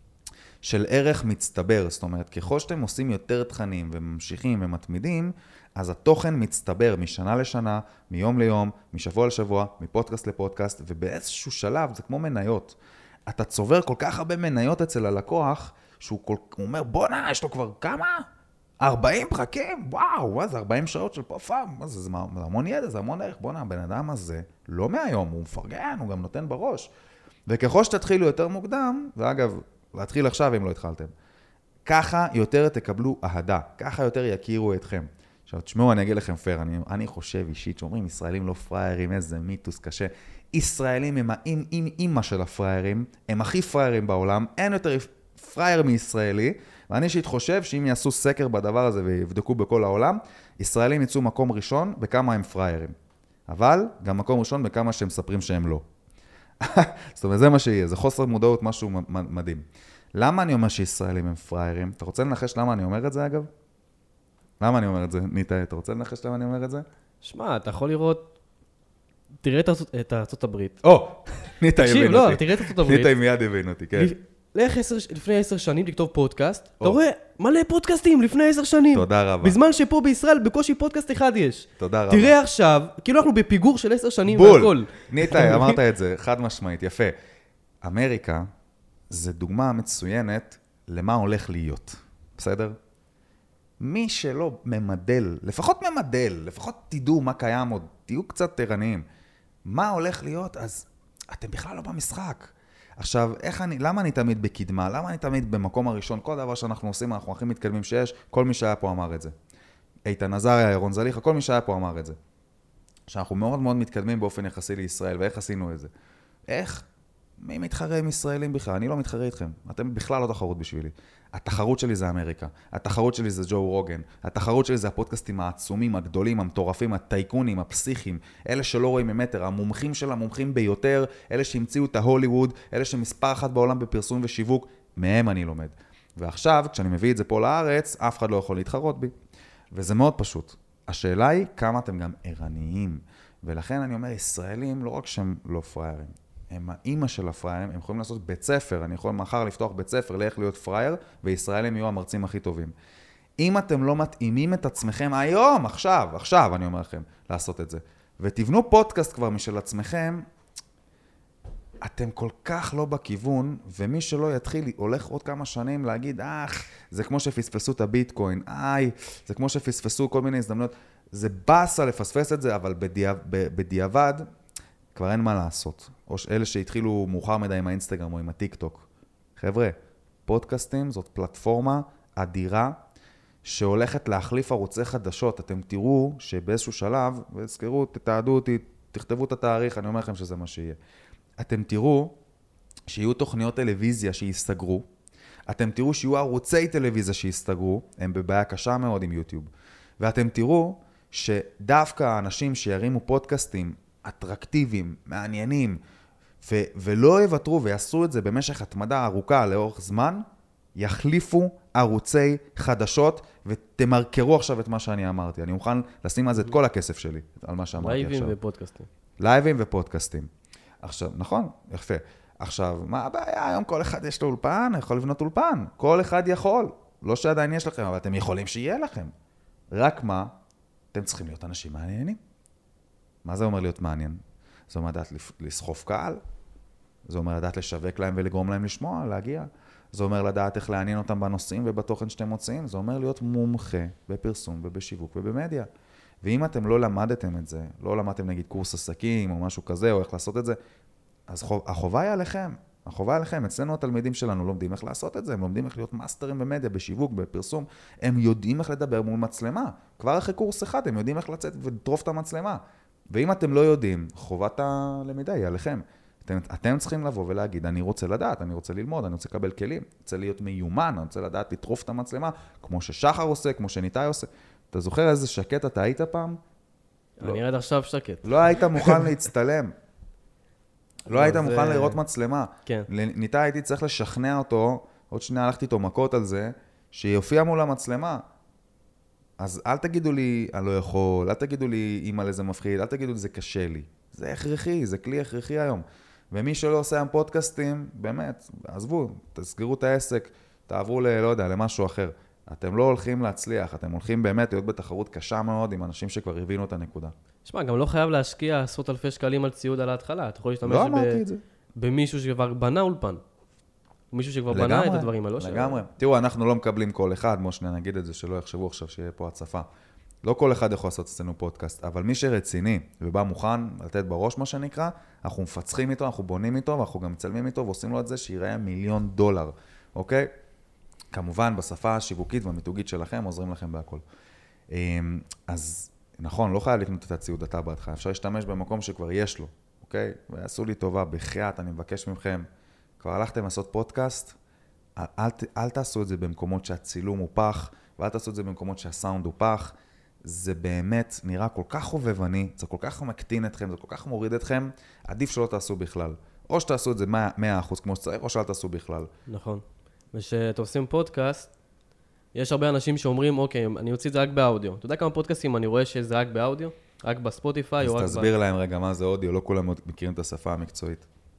של ערך מצטבר, זאת אומרת, ככל שאתם עושים יותר תכנים וממשיכים ומתמידים, אז התוכן מצטבר משנה לשנה, מיום ליום, משבוע לשבוע, מפודקאסט לפודקאסט, ובאיזשהו שלב זה כמו מניות. אתה צובר כל כך הרבה מניות אצל הלקוח, שהוא אומר, בונה, יש לו כבר כמה? 40 פרקים? וואו, מה זה 40 שעות של פופאם? מה זה, זה המון ידע, זה המון ערך. בונה, הבן אדם הזה, לא מהיום, הוא מפרגן, הוא גם נותן בראש. וככל שתתחילו יותר מוקדם, ואגב, להתחיל עכשיו אם לא התחלתם, ככה יותר תקבלו אהדה, ככה יותר יכירו אתכם. עכשיו, תשמעו, אני אגיד לכם פייר, אני חושב אישית שאומרים, ישראלים לא פריירים, איזה מיתוס קשה. ישראלים הם האמא של הפריירים, הם הכי פריירים בעולם, אין יותר פרייר מישראלי, ואני אישית חושב שאם יעשו סקר בדבר הזה ויבדקו בכל העולם, ישראלים יצאו מקום ראשון בכמה הם פריירים. אבל גם מקום ראשון בכמה שהם מספרים שהם לא. זאת אומרת, זה מה שיהיה, זה חוסר מודעות, משהו מדהים. למה אני אומר שישראלים הם פריירים? אתה רוצה לנחש למה אני אומר את זה, אגב? למה אני אומר את זה? ניטה, אתה רוצה לנחש למה אני אומר את זה? שמע, אתה יכול לראות, תראה את ארצות הברית. ניטה הבין אותי. לא, תראה את ארצות הברית. ניטה מיד הבין אותי, כן. לך לפני 10 שנים לכתוב פודקאסט, אתה רואה מלא פודקאסטים לפני 10 שנים. תודה רבה. בזמן שפה בישראל בקושי פודקאסט אחד יש. תודה רבה. תראה עכשיו, כאילו אנחנו בפיגור של 10 שנים בול. והכל. ניתאי, אמרת את זה, חד משמעית, יפה. אמריקה זה דוגמה מצוינת למה הולך להיות, בסדר? מי שלא ממדל, לפחות תדעו מה קיים עוד, תהיו קצת ערניים. מה הולך להיות, אז אתם בכלל לא במשחק. עכשיו, למה אני תמיד בקדמה? למה אני תמיד במקום הראשון? כל דבר שאנחנו עושים, אנחנו הכי מתקדמים שיש, כל מי שהיה פה אמר את זה. איתן עזריה, ירון זליכה, כל מי שהיה פה אמר את זה. שאנחנו מאוד מאוד מתקדמים באופן יחסי לישראל, ואיך עשינו את זה? איך? מי מתחרה עם ישראלים בכלל? אני לא מתחרה איתכם. אתם בכלל לא תחרות בשבילי. התחרות שלי זה אמריקה. התחרות שלי זה ג'ו רוגן. התחרות שלי זה הפודקאסטים העצומים, הגדולים, המטורפים, הטייקונים, הפסיכים, אלה שלא רואים ממטר, המומחים של המומחים ביותר, אלה שהמציאו את ההוליווד, אלה שמספר אחת בעולם בפרסום ושיווק, מהם אני לומד. ועכשיו, כשאני מביא את זה פה לארץ, אף אחד לא יכול להתחרות בי. וזה מאוד פשוט. השאלה היא כמה אתם גם ערניים. ולכן אני אומר, ישראלים לא רק שהם לא פריירים, הם האמא של הפריירים, הם יכולים לעשות בית ספר, אני יכול מחר לפתוח בית ספר לאיך להיות פרייר, וישראלים יהיו המרצים הכי טובים. אם אתם לא מתאימים את עצמכם היום, עכשיו אני אומר לכם, לעשות את זה, ותבנו פודקאסט כבר משל עצמכם, אתם כל כך לא בכיוון, ומי שלא יתחיל, הולך עוד כמה שנים להגיד, זה כמו שפספסו את הביטקוין, זה כמו שפספסו כל מיני הזדמנויות, זה בסה לפספס את זה, אבל בדיעבד, כבר אין מה לעשות. או אלה שהתחילו מאוחר מדי עם האינסטגרם או עם הטיק טוק. חבר'ה, פודקאסטים זאת פלטפורמה אדירה שהולכת להחליף ערוצי חדשות. אתם תראו שבאיזשהו שלב, והזכרו, תתעדו אותי, תכתבו את התאריך, אני אומר לכם שזה מה שיהיה. אתם תראו שיהיו תוכניות טלוויזיה שיסתגרו, אתם תראו שיהיו ערוצי טלוויזיה שיסתגרו, הם בבעיה קשה מאוד עם יוטיוב, ואתם תראו שדווקא האנשים שירימו פודקאסטים אטרקטיביים, מעניינים, ולא יוותרו ויעשו את זה במשך התמדה ארוכה לאורך זמן, יחליפו ערוצי חדשות, ותמרקרו עכשיו את מה שאני אמרתי. אני מוכן לשים על זה את כל הכסף שלי, על מה שאמרתי עכשיו. לייבים ופודקאסטים. לייבים ופודקאסטים. עכשיו, נכון, יפה. עכשיו, מה הבעיה? היום כל אחד יש לו אולפן, יכול לבנות אולפן. כל אחד יכול. לא שעדיין יש לכם, אבל אתם יכולים שיהיה לכם. רק מה? אתם צריכים להיות אנשים מעניינים. מה זה אומר להיות מעניין? זה אומר לדעת לסחוף קהל, זה אומר לדעת לשווק להם ולגרום להם לשמוע, להגיע. זה אומר לדעת איך לעניין אותם בנושאים ובתוכן שאתם מוצאים. זה אומר להיות מומחה בפרסום ובשיווק ובמדיה. ואם אתם לא למדתם את זה, לא למדתם נגיד קורס עסקים או משהו כזה, או איך לעשות את זה, אז החובה היא עליכם. החובה היא עליכם. אצלנו התלמידים שלנו לומדים איך לעשות את זה, הם לומדים איך להיות מאסטרים במדיה, בשיווק, בפרסום. הם יודעים איך לדבר מול מצלמה. כבר אחרי קורס אחד הם יודעים איך לצאת ולטרוף את המצלמה. ואם אתם לא יודעים, חובת הלמידה היא עליכם. אתם צריכים לבוא ולהגיד, אני רוצה לדעת, אני רוצה ללמוד, אני רוצה לקבל כלים, אני רוצה להיות מיומן, אני רוצה לדעת לטרוף את המצלמה, כמו ששחר עושה, כמו שניתאי עושה. אתה זוכר איזה שקט אתה היית פעם? אני עד עכשיו שקט. לא היית מוכן להצטלם. לא היית מוכן לראות מצלמה. כן. ניתאי הייתי צריך לשכנע אותו, עוד שנייה הלכתי איתו מכות על זה, שיופיע מול המצלמה. אז אל תגידו לי, אני לא יכול, אל תגידו לי, אמא לזה מפחיד, אל תגידו לי, זה קשה לי. זה הכרחי, זה כלי הכרחי היום. ומי שלא עושה היום פודקאסטים, באמת, עזבו, תסגרו את העסק, תעברו לא יודע, למשהו אחר. אתם לא הולכים להצליח, אתם הולכים באמת להיות בתחרות קשה מאוד עם אנשים שכבר הבינו את הנקודה. תשמע, גם לא חייב להשקיע עשרות אלפי שקלים על ציוד על ההתחלה. אתה יכול להשתמש במישהו שכבר בנה אולפן. מישהו שכבר בנה את הדברים האלו. לגמרי. תראו, אנחנו לא מקבלים כל אחד, כמו שנגיד את זה, שלא יחשבו עכשיו שיהיה פה הצפה. לא כל אחד יכול לעשות אצלנו פודקאסט, אבל מי שרציני ובא מוכן לתת בראש מה שנקרא, אנחנו מפצחים איתו, אנחנו בונים איתו, ואנחנו גם מצלמים איתו ועושים לו את זה שיראה $1,000,000, אוקיי? כמובן, בשפה השיווקית והמיתוגית שלכם, עוזרים לכם בהכל. אז נכון, לא חייב לקנות את הציוד אתה בהתחלה, אפשר להשתמש במקום שכבר יש לו, אוקיי? ועשו לי טובה, בחייאת, אני מבקש מכם, כבר הלכתם לעשות פודקאסט, אל תעשו את זה במקומות שהצילום הוא פח, ואל תעשו את זה במקומות שהסאונד הוא פח, זה באמת נראה כל כך חובבני, זה כל כך מקטין אתכם, זה כל כך מוריד אתכם, עדיף שלא תעשו בכלל. או שתעשו את זה 100% כמו שצריך, או שלא תעשו בכלל. נכון. ושאתם עושים פודקאסט, יש הרבה אנשים שאומרים, אוקיי, אני אוציא את זה רק באודיו. אתה יודע כמה פודקאסטים אני רואה שזה רק באודיו? רק בספוטיפיי או רק... אז תסביר להם רגע מה זה אודיו, לא כולם מכירים את השפה המקצועית.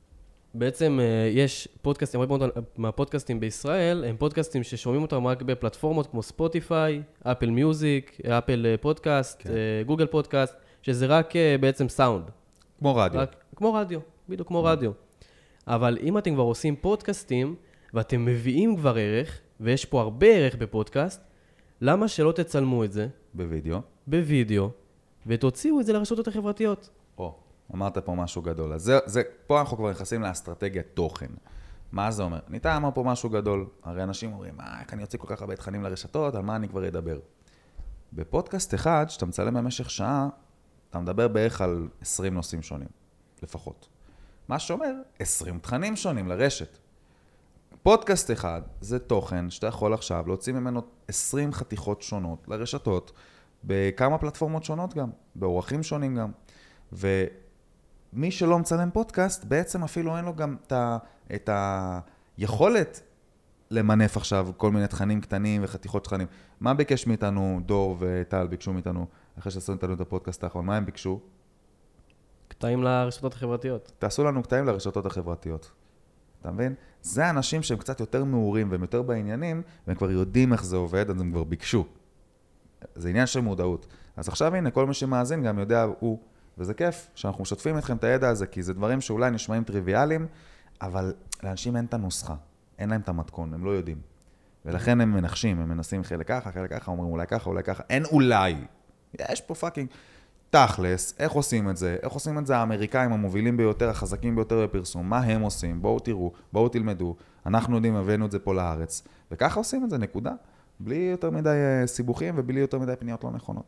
בעצם יש פודקאסטים, הרבה מאוד מהפודקאסטים בישראל, הם פודקאסטים ששומעים אותם רק בפלטפורמות כמו ספוטיפיי, אפל מיוזיק, אפל פודקאסט, גוגל פודקאסט, שזה רק בעצם סאונד. כמו רדיו. כמו רדיו, בדיוק כמו רדיו. אבל אם אתם כבר עושים פודקאסטים, ואתם מביאים כבר ערך, ויש פה הרבה ערך בפודקאסט, למה שלא תצלמו את זה? בווידאו, ותוציאו את זה לרשתות החברתיות. אמרת פה משהו גדול. אז פה אנחנו כבר נכנסים לאסטרטגיית תוכן. מה זה אומר? ניתן אמר פה משהו גדול. הרי אנשים אומרים, איך אני יוצא כל כך הרבה תכנים לרשתות, על מה אני כבר אדבר? בפודקאסט אחד, שאתה מצלם במשך שעה, אתה מדבר בערך על 20 נושאים שונים, לפחות. מה שאומר, 20 תכנים שונים לרשת. פודקאסט אחד זה תוכן שאתה יכול עכשיו להוציא ממנו 20 חתיכות שונות לרשתות, בכמה פלטפורמות שונות גם, באורחים שונים גם. ומי שלא מצלם פודקאסט, בעצם אפילו אין לו גם את היכולת למנף עכשיו כל מיני תכנים קטנים וחתיכות תכנים. מה ביקש מאיתנו, דור וטל ביקשו מאיתנו, אחרי שעשו איתנו את הפודקאסט האחרון, מה הם ביקשו? קטעים לרשתות החברתיות. תעשו לנו קטעים לרשתות החברתיות. אתה מבין? זה אנשים שהם קצת יותר מעורים והם יותר בעניינים, והם כבר יודעים איך זה עובד, אז הם כבר ביקשו. זה עניין של מודעות. אז עכשיו הנה, כל מי שמאזין גם יודע הוא, וזה כיף שאנחנו משתפים אתכם את הידע הזה, כי זה דברים שאולי נשמעים טריוויאליים, אבל לאנשים אין את הנוסחה, אין להם את המתכון, הם לא יודעים. ולכן הם מנחשים, הם מנסים חלק ככה, אומרים אולי ככה, אין אולי. יש פה פאקינג תכלס, איך עושים את זה? איך עושים את זה האמריקאים המובילים ביותר, החזקים ביותר בפרסום? מה הם עושים? בואו תראו, בואו תלמדו. אנחנו יודעים, הבאנו את זה פה לארץ. וככה עושים את זה, נקודה. בלי יותר מדי סיבוכים ובלי יותר מדי פניות לא נכונות.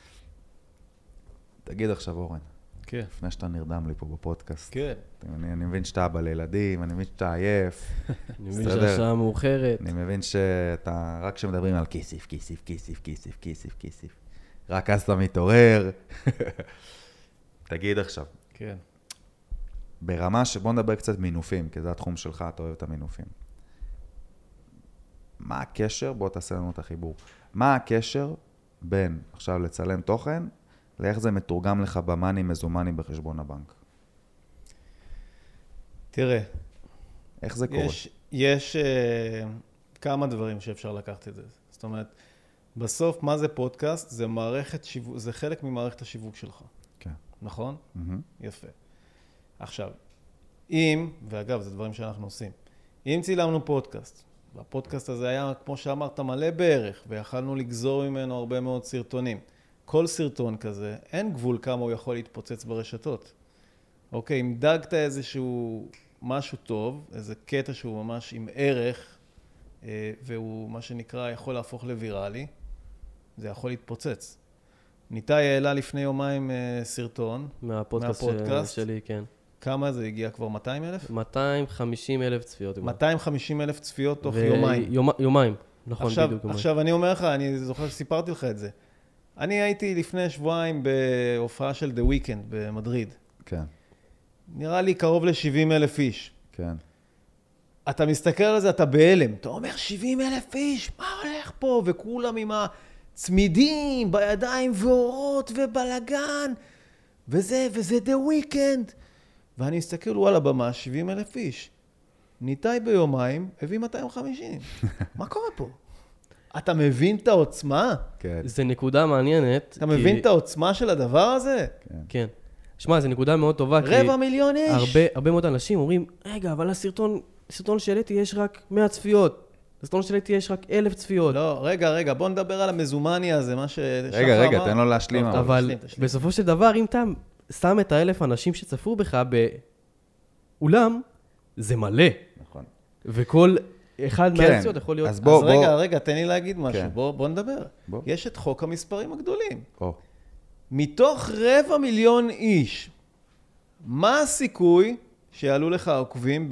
תגיד עכשיו, אורן. כן. לפני שאתה נרדם לי פה בפודקאסט. כן. אני מבין שאתה אבא לילדים, אני מבין שאתה עייף. אני מבין שהשעה מאוחרת. אני מבין שאתה, רק כשמדברים על כיסף. רק אז אתה מתעורר. תגיד עכשיו. כן. ברמה שבוא נדבר קצת מינופים, כי זה התחום שלך, אתה אוהב את המינופים. מה הקשר? בוא תעשה לנו את החיבור. מה הקשר בין עכשיו לצלם תוכן, לאיך זה מתורגם לך במאני מזומני בחשבון הבנק? תראה. איך זה קורה? יש כמה דברים שאפשר לקחת את זה. זאת אומרת, בסוף, מה זה פודקאסט? זה מערכת שיווק, זה חלק ממערכת השיווק שלך. כן. נכון? Mm-hmm. יפה. עכשיו, ואגב, זה דברים שאנחנו עושים, אם צילמנו פודקאסט, והפודקאסט הזה היה, כמו שאמרת, מלא בערך, ויכלנו לגזור ממנו הרבה מאוד סרטונים. כל סרטון כזה, אין גבול כמה הוא יכול להתפוצץ ברשתות. אוקיי, אם דגת איזשהו משהו טוב, איזה קטע שהוא ממש עם ערך, והוא, מה שנקרא, יכול להפוך לוויראלי, זה יכול להתפוצץ. ניתאי העלה לפני יומיים סרטון. מהפודקאסט שלי, כן. כמה זה הגיע כבר? 200,000? 250,000 צפיות. 250,000 צפיות תוך יומיים. יומיים, נכון, בדיוק יומיים. עכשיו, אני אומר לך, אני זוכר שסיפרתי לך את זה. אני הייתי לפני שבועיים בהופעה של The Weeknd במדריד. כן. נראה לי קרוב ל-70,000 איש. כן. אתה מסתכל על זה, אתה בהלם. אתה אומר, 70,000 איש, מה הולך פה? וכולם עם הצמידים בידיים ואורות ובלגן, וזה The Weeknd. ואני מסתכל, וואלה, במה, 70,000 איש. ניתאי ביומיים, הביא 250. מה קורה פה? אתה מבין את העוצמה? כן. זה נקודה מעניינת. אתה מבין את העוצמה של הדבר הזה? כן. שמע, זו נקודה מאוד טובה. 250,000 איש. הרבה מאוד אנשים אומרים, רגע, אבל הסרטון שהעליתי יש רק 100 צפיות. הסרטון שהעליתי יש רק 1,000 צפיות. לא, רגע, בוא נדבר על המזומני הזה, מה ששחר אמר. רגע, תן לו להשלים. אבל בסופו של דבר, אם אתה שם את 1,000 אנשים שצפו בך באולם, זה מלא. נכון. וכל אחד מהצפיות יכול להיות... אז רגע, תן לי להגיד משהו. בוא נדבר. יש את חוק המספרים הגדולים. מתוך 250,000 איש, מה הסיכוי שיעלו לך עוקבים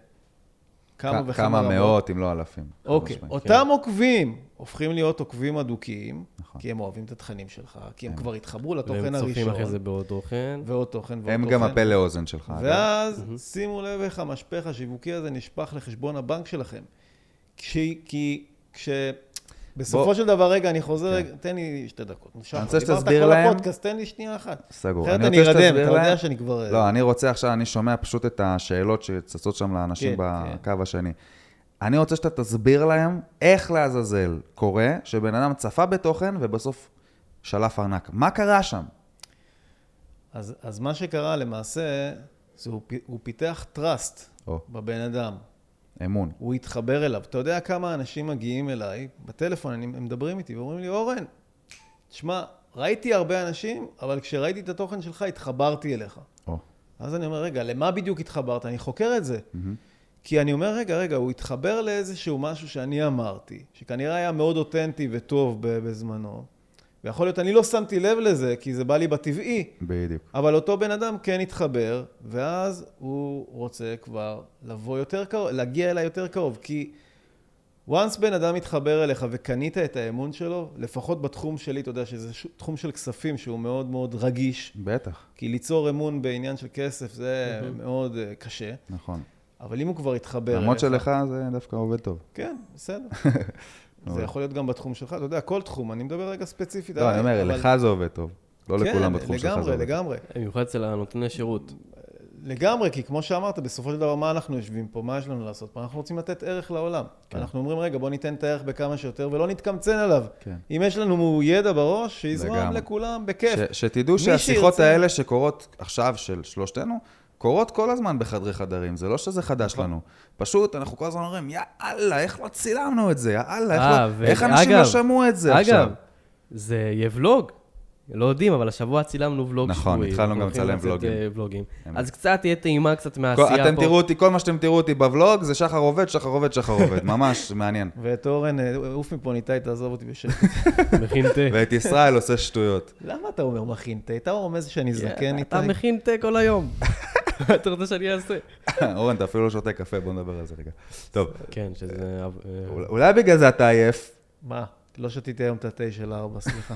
בכמה וכמה כמה מאות, אם לא אלפים. אוקיי, אותם עוקבים הופכים להיות עוקבים אדוקים, כי הם אוהבים את התכנים שלך, כי הם כבר התחברו לתוכן הראשון. והם צופים אחרי זה בעוד תוכן. ועוד תוכן. הם גם הפה לאוזן שלך. ואז שימו לב איך המשפך השיווקי הזה נשפך לחשבון הבנק שלכם. כי בסופו של דבר, רגע, אני חוזר, תן לי 2 דקות. אני רוצה שתסביר להם. דיברת כל הפודקאסט, תן לי שנייה אחת. סגור. אחרת אני ארדם, אתה יודע שאני כבר... לא, אני רוצה עכשיו, אני שומע פשוט את השאלות שצצות שם לאנשים בקו השני. אני רוצה שאתה תסביר להם איך לעזאזל קורה שבן אדם צפה בתוכן ובסוף שלף ארנק. מה קרה שם? אז מה שקרה למעשה, זה הוא פיתח trust בבן אדם. אמון. הוא התחבר אליו. אתה יודע כמה אנשים מגיעים אליי, בטלפון הם מדברים איתי ואומרים לי, אורן, תשמע, ראיתי הרבה אנשים, אבל כשראיתי את התוכן שלך, התחברתי אליך. אז אני אומר, רגע, למה בדיוק התחברת? אני חוקר את זה. כי אני אומר, רגע, הוא התחבר לאיזשהו משהו שאני אמרתי, שכנראה היה מאוד אותנטי וטוב בזמנו, ויכול להיות, אני לא שמתי לב לזה, כי זה בא לי בטבעי. בדיוק. אבל אותו בן אדם כן התחבר, ואז הוא רוצה כבר לבוא יותר קרוב, להגיע אליי יותר קרוב, כי once בן אדם מתחבר אליך וקנית את האמון שלו, לפחות בתחום שלי, אתה יודע שזה תחום של כספים שהוא מאוד מאוד רגיש. בטח. כי ליצור אמון בעניין של כסף זה מאוד קשה. נכון. אבל אם הוא כבר התחבר... למרות שלך זה דווקא עובד טוב. כן, בסדר. זה יכול להיות גם בתחום שלך, אתה יודע, כל תחום, אני מדבר רגע ספציפית. לא, אני אומר, לך זה עובד טוב. לא לכולם בתחום שלך זה עובד. כן, לגמרי. במיוחד אצל הנותני שירות. לגמרי, כי כמו שאמרת, בסופו של דבר, מה אנחנו יושבים פה? מה יש לנו לעשות? אנחנו רוצים לתת ערך לעולם. אנחנו אומרים, רגע, בוא ניתן את הערך בכמה שיותר, ולא נתקמצן עליו. אם יש לנו ידע בראש, שיזרום לכולם בכיף. שתדעו שהשיחות האלה שקורות עכשיו של שלושתנו, קורות כל הזמן בחדרי חדרים, זה לא שזה חדש לנו. פשוט אנחנו כל הזמן אומרים, יאללה, איך לא צילמנו את זה? יאללה, איך אנשים לא שמעו את זה עכשיו? אגב, זה יהיה ולוג. לא יודעים, אבל השבוע צילמנו ולוג שבועי. נכון, התחלנו גם לצלם ולוגים. אז קצת תהיה טעימה קצת מהעשייה פה. אתם תראו אותי, כל מה שאתם תראו אותי בוולוג, זה שחר עובד, שחר עובד, שחר עובד. ממש מעניין. ואת אורן, אוף מפה ניתאי, תעזוב אותי בשקט. מכין תה. ואת ישראל עושה שטויות. למה אתה אומר מכין תה? אתה רומז שאני זקן איתי? אתה מכין תה כל היום. אתה רוצה שאני אעשה? אורן, אתה אפילו לא שותה קפה, בוא נדבר על זה רגע. טוב. כן, שזה... אולי בגלל זה אתה עייף. מה? לא שתיתי היום את התה של 4, סליחה.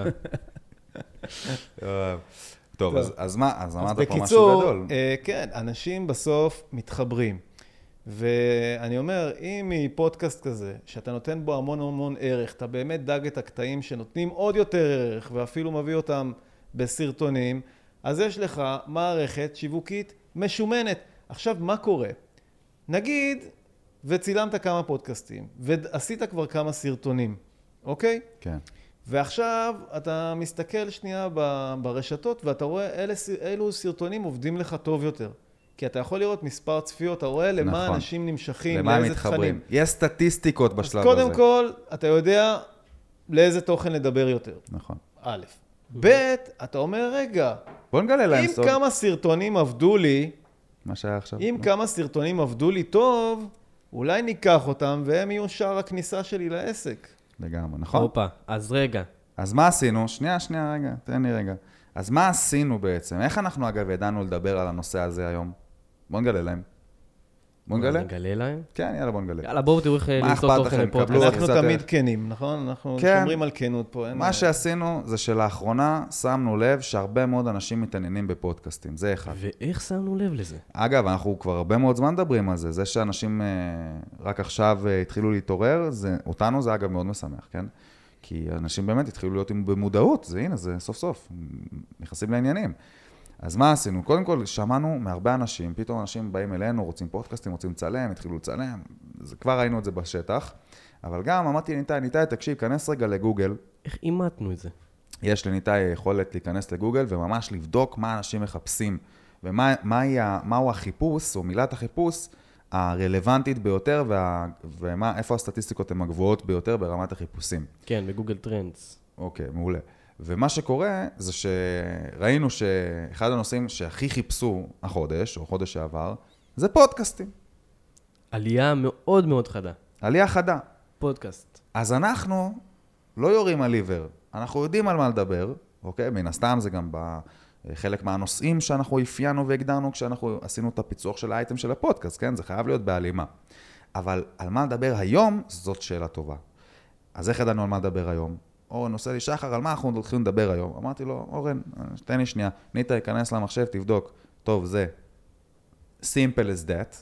טוב, אז מה? אז אמרת פה משהו גדול. כן, אנשים בסוף מתחברים. ואני אומר, אם מפודקאסט כזה, שאתה נותן בו המון המון ערך, אתה באמת דג את הקטעים שנותנים עוד יותר ערך, ואפילו מביא אותם בסרטונים, אז יש לך מערכת שיווקית משומנת. עכשיו, מה קורה? נגיד, וצילמת כמה פודקאסטים, ועשית כבר כמה סרטונים, אוקיי? כן. ועכשיו אתה מסתכל שנייה ברשתות, ואתה רואה אילו סרטונים עובדים לך טוב יותר. כי אתה יכול לראות מספר צפיות, אתה רואה למה אנשים נמשכים, לאיזה תכנים. יש סטטיסטיקות בשלב אז הזה. קודם כל, אתה יודע לאיזה תוכן לדבר יותר. נכון. א', ב', אתה אומר, רגע, בוא נגלה להם אם כמה סרטונים עבדו לי, מה שהיה עכשיו? אם כמה סרטונים עבדו לי טוב, אולי ניקח אותם, והם יהיו שער הכניסה שלי לעסק. לגמרי, נכון? אופה, אז רגע. אז מה עשינו? שנייה, רגע, תן לי רגע. אז מה עשינו בעצם? איך אנחנו אגב ידענו לדבר על הנושא הזה היום? בוא נגלה להם. בוא נגלה? נגלה להם? כן, יאללה, בוא נגלה. יאללה, בואו תראו איך למצוא תוכן לפודקאסט. אנחנו תמיד כנים, נכון? אנחנו שומרים על כנות פה. מה שעשינו זה שלאחרונה שמנו לב שהרבה מאוד אנשים מתעניינים בפודקאסטים, זה אחד. ואיך שמנו לב לזה? אגב, אנחנו כבר הרבה מאוד זמן מדברים על זה, זה שאנשים רק עכשיו התחילו להתעורר, אותנו זה אגב מאוד משמח, כן? כי אנשים באמת התחילו להיות במודעות, זה הנה, זה סוף סוף, נכנסים לעניינים. אז מה עשינו? קודם כל, שמענו מהרבה אנשים, פתאום אנשים באים אלינו, רוצים פודקאסטים, רוצים לצלם, התחילו לצלם, כבר ראינו את זה בשטח, אבל גם אמרתי לניתאי, תקשיב, כנס רגע לגוגל. איך אימתנו את זה? יש לניתאי יכולת להיכנס לגוגל וממש לבדוק מה אנשים מחפשים, ומהו החיפוש, או מילת החיפוש, הרלוונטית ביותר, ואיפה הסטטיסטיקות הן הגבוהות ביותר ברמת החיפושים. כן, בגוגל טרנדס. אוקיי, מעולה. ומה שקורה זה שראינו שאחד הנושאים שהכי חיפשו החודש, או חודש שעבר, זה פודקאסטים. עלייה מאוד מאוד חדה. עלייה חדה. פודקאסט. אז אנחנו לא יורים על עיוור, אנחנו יודעים על מה לדבר, אוקיי? מן הסתם זה גם בחלק מהנושאים שאנחנו אפיינו והגדרנו כשאנחנו עשינו את הפיצוח של האייטם של הפודקאסט, כן? זה חייב להיות בהלימה. אבל על מה לדבר היום, זאת שאלה טובה. אז איך ידענו על מה לדבר היום? אורן עושה לי שחר, על מה אנחנו הולכים לדבר היום? אמרתי לו, אורן, תן לי שנייה, ניתאי, כנס למחשב, תבדוק. טוב, זה simple as that,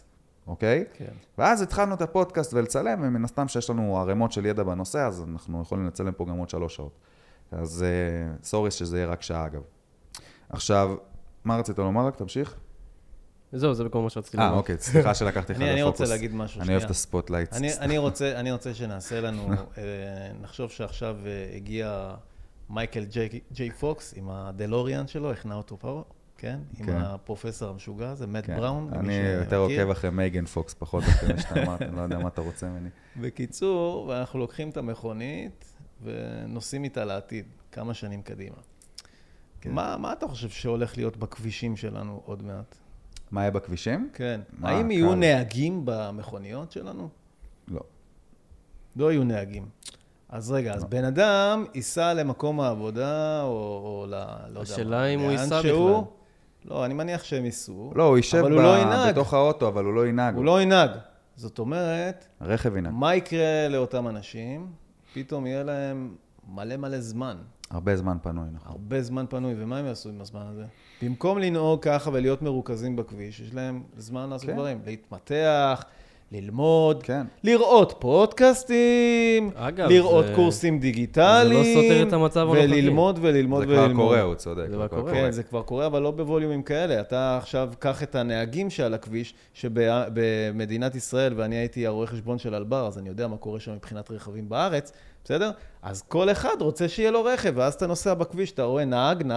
אוקיי? כן. ואז התחלנו את הפודקאסט ולצלם, ומן הסתם שיש לנו ערימות של ידע בנושא, אז אנחנו יכולים לצלם פה גם עוד 3 שעות. אז סורי שזה יהיה רק שעה, אגב. עכשיו, מה רצית לומר? רק תמשיך. זהו, זה בכל מה שרציתי לומר. אוקיי, סליחה שלקחתי לך לפוקוס. אני רוצה להגיד משהו. אני אוהב את הספוטלייט. אני רוצה שנעשה לנו, נחשוב שעכשיו הגיע מייקל ג'יי פוקס עם הדלוריאן שלו, הכנה אותו פה, כן? עם הפרופסור המשוגע, זה מאט בראון. אני יותר עוקב אחרי מייגן פוקס, פחות אחרי מה שאתה אמרת, אני לא יודע מה אתה רוצה ממני. בקיצור, ואנחנו לוקחים את המכונית ונוסעים איתה לעתיד, כמה שנים קדימה. מה אתה חושב שהולך להיות בכבישים שלנו עוד מעט? מה יהיה בכבישים? כן. האם יהיו נהגים במכוניות שלנו? לא. לא יהיו נהגים. אז רגע, אז בן אדם ייסע למקום העבודה, או לא יודע. השאלה אם הוא ייסע בכלל. לא, אני מניח שהם ייסעו. לא, הוא יישב בתוך האוטו, אבל הוא לא ינהג. הוא לא ינהג. זאת אומרת, הרכב ינהג. מה יקרה לאותם אנשים? פתאום יהיה להם מלא זמן. הרבה זמן פנוי, נכון. הרבה זמן פנוי, ומה הם יעשו עם הזמן הזה? במקום לנהוג ככה ולהיות מרוכזים בכביש, יש להם זמן לעשות דברים, להתמתח, ללמוד, לראות פודקאסטים, לראות קורסים דיגיטליים, זה לא סוטר את המצב הנוכחי. וללמוד. זה כבר קורה, הוא צודק. כן, זה כבר קורה, אבל לא בווליומים כאלה. אתה עכשיו קח את הנהגים שעל הכביש, שבמדינת ישראל, ואני הייתי הרואה חשבון של אלבר, אז אני יודע מה קורה שם מבחינת רכבים בארץ, בסדר? אז כל אחד רוצה שיהיה לו רכב, ואז אתה נוסע בכביש, אתה רואה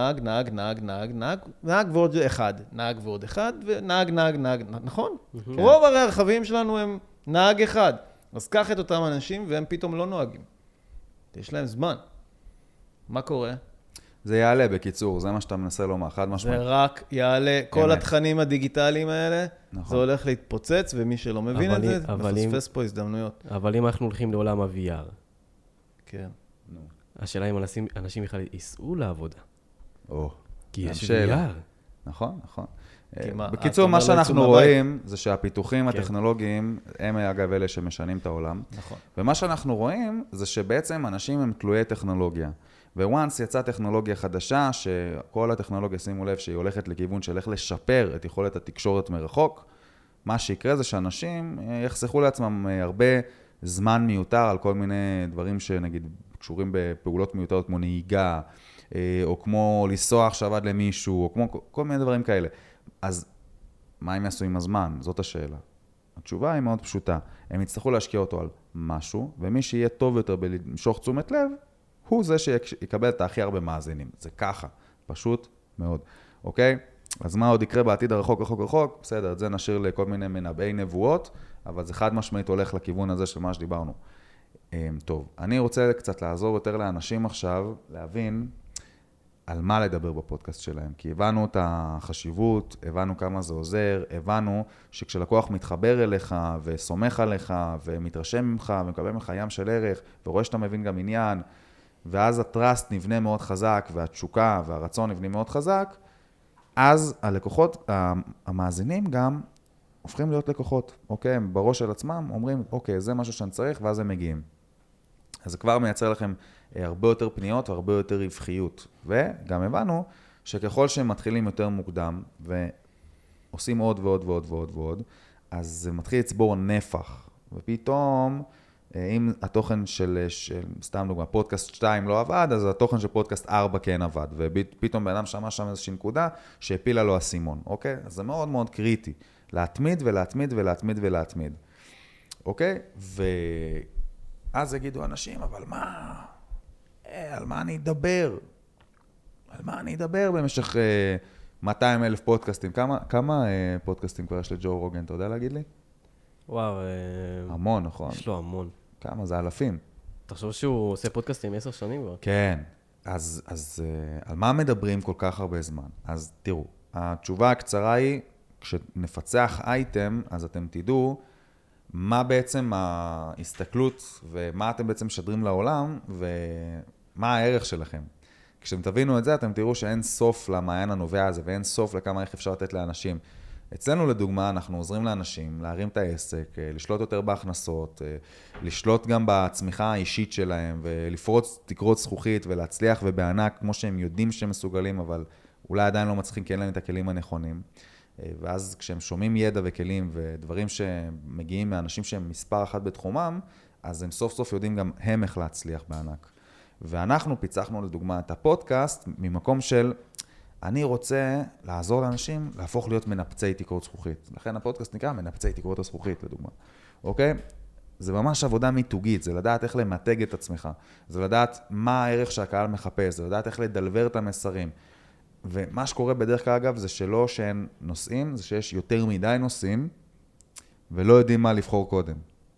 נהג ועוד אחד, נהג ועוד אחד, ונהג, נכון? רוב הרכבים שלנו הם נהג אחד. אז קח את אותם אנשים, והם פתאום לא נוהגים. יש להם זמן. מה קורה? זה יעלה בקיצור, זה מה שאתה מנסה לומר, חד משמעית. זה רק יעלה, כל התכנים הדיגיטליים האלה, זה הולך להתפוצץ, ומי שלא מבין את זה, מפספס פה הזדמנויות. אבל אם אנחנו הולכים לעולם ה-VR, כן. השאלה אם אנשים בכלל ייסעו לעבודה. כי יש VR. נכון. בקיצור, מה שאנחנו רואים זה שהפיתוחים הטכנולוגיים הם אגב אלה שמשנים את העולם. נכון. ומה שאנחנו רואים זה שבעצם אנשים הם תלויי טכנולוגיה. וואנס יצאה טכנולוגיה חדשה, שכל הטכנולוגיה, שימו לב, שהיא הולכת לכיוון של איך לשפר את יכולת התקשורת מרחוק. מה שיקרה זה שאנשים יחסכו לעצמם הרבה זמן מיותר על כל מיני דברים שנגיד קשורים בפעולות מיותרות כמו נהיגה, או כמו לנסוע עכשיו עד למישהו, או כמו כל מיני דברים כאלה. אז מה הם יעשו עם הזמן? זאת השאלה. התשובה היא מאוד פשוטה. הם יצטרכו להשקיע אותו על משהו, ומי שיהיה טוב יותר בלמשוך תשומת לב, הוא זה שיקבל את הכי הרבה מאזינים. זה ככה, פשוט מאוד. אוקיי? אז מה עוד יקרה בעתיד הרחוק? בסדר, את זה נשאיר לכל מיני מנבאי נבואות, אבל זה חד משמעית הולך לכיוון הזה של מה שדיברנו. טוב, אני רוצה קצת לעזור יותר לאנשים עכשיו, להבין על מה לדבר בפודקאסט שלהם. כי הבנו את החשיבות, הבנו כמה זה עוזר, הבנו שכשלקוח מתחבר אליך וסומך עליך ומתרשם ממך ומקבל ממך ים של ערך ורואה שאתה מבין גם עניין, ואז הטראסט נבנה מאוד חזק והתשוקה והרצון נבנים מאוד חזק, אז הלקוחות, המאזינים גם הופכים להיות לקוחות, אוקיי? הם בראש של עצמם אומרים, אוקיי, זה משהו שאני צריך, ואז הם מגיעים. אז זה כבר מייצר לכם הרבה יותר פניות והרבה יותר רווחיות. וגם הבנו שככל שהם מתחילים יותר מוקדם ועושים עוד ועוד ועוד ועוד ועוד, אז זה מתחיל לצבור נפח. ופתאום, אם התוכן של סתם דוגמה, פודקאסט 2 לא עבד, אז התוכן של פודקאסט 4 כן עבד. ופתאום בן אדם שמע שם איזושהי נקודה שהפילה לו הסימון, אוקיי? אז זה מאוד מאוד קריטי. להתמיד ולהתמיד ולהתמיד ולהתמיד. אוקיי? ואז יגידו אנשים, אבל מה? על מה אני אדבר? על מה אני אדבר במשך 200,000 פודקאסטים? כמה פודקאסטים כבר יש לג'ו רוגן? אתה יודע להגיד לי? וואו. המון, נכון? יש לו המון. כמה? זה אלפים. תחשוב שהוא עושה פודקאסטים 10 שנים כבר. כן. אז על מה מדברים כל כך הרבה זמן? אז תראו, התשובה הקצרה היא, כשנפצח אייטם, אז אתם תדעו מה בעצם ההסתכלות ומה אתם בעצם משדרים לעולם ומה הערך שלכם. כשאתם תבינו את זה, אתם תראו שאין סוף למעיין הנובע הזה ואין סוף לכמה איך אפשר לתת לאנשים. אצלנו לדוגמה, אנחנו עוזרים לאנשים להרים את העסק, לשלוט יותר בהכנסות, לשלוט גם בצמיחה האישית שלהם ולפרוץ תקרות זכוכית ולהצליח ובענק כמו שהם יודעים שהם מסוגלים, אבל אולי עדיין לא מצליחים כי אין להם את הכלים הנכונים. ואז כשהם שומעים ידע וכלים ודברים שמגיעים מאנשים שהם מספר אחת בתחומם, אז הם סוף סוף יודעים גם הם איך להצליח בענק. ואנחנו פיצחנו לדוגמה את הפודקאסט ממקום של, אני רוצה לעזור לאנשים להפוך להיות מנפצי תקרות זכוכית. לכן הפודקאסט נקרא מנפצי תקרות הזכוכית לדוגמה. אוקיי? זה ממש עבודה מיתוגית, זה לדעת איך למתג את עצמך, זה לדעת מה הערך שהקהל מחפש, זה לדעת איך לדלבר את המסרים. ומה שקורה בדרך כלל אגב זה שלא שאין נושאים, זה שיש יותר מדי נושאים ולא יודעים מה לבחור קודם.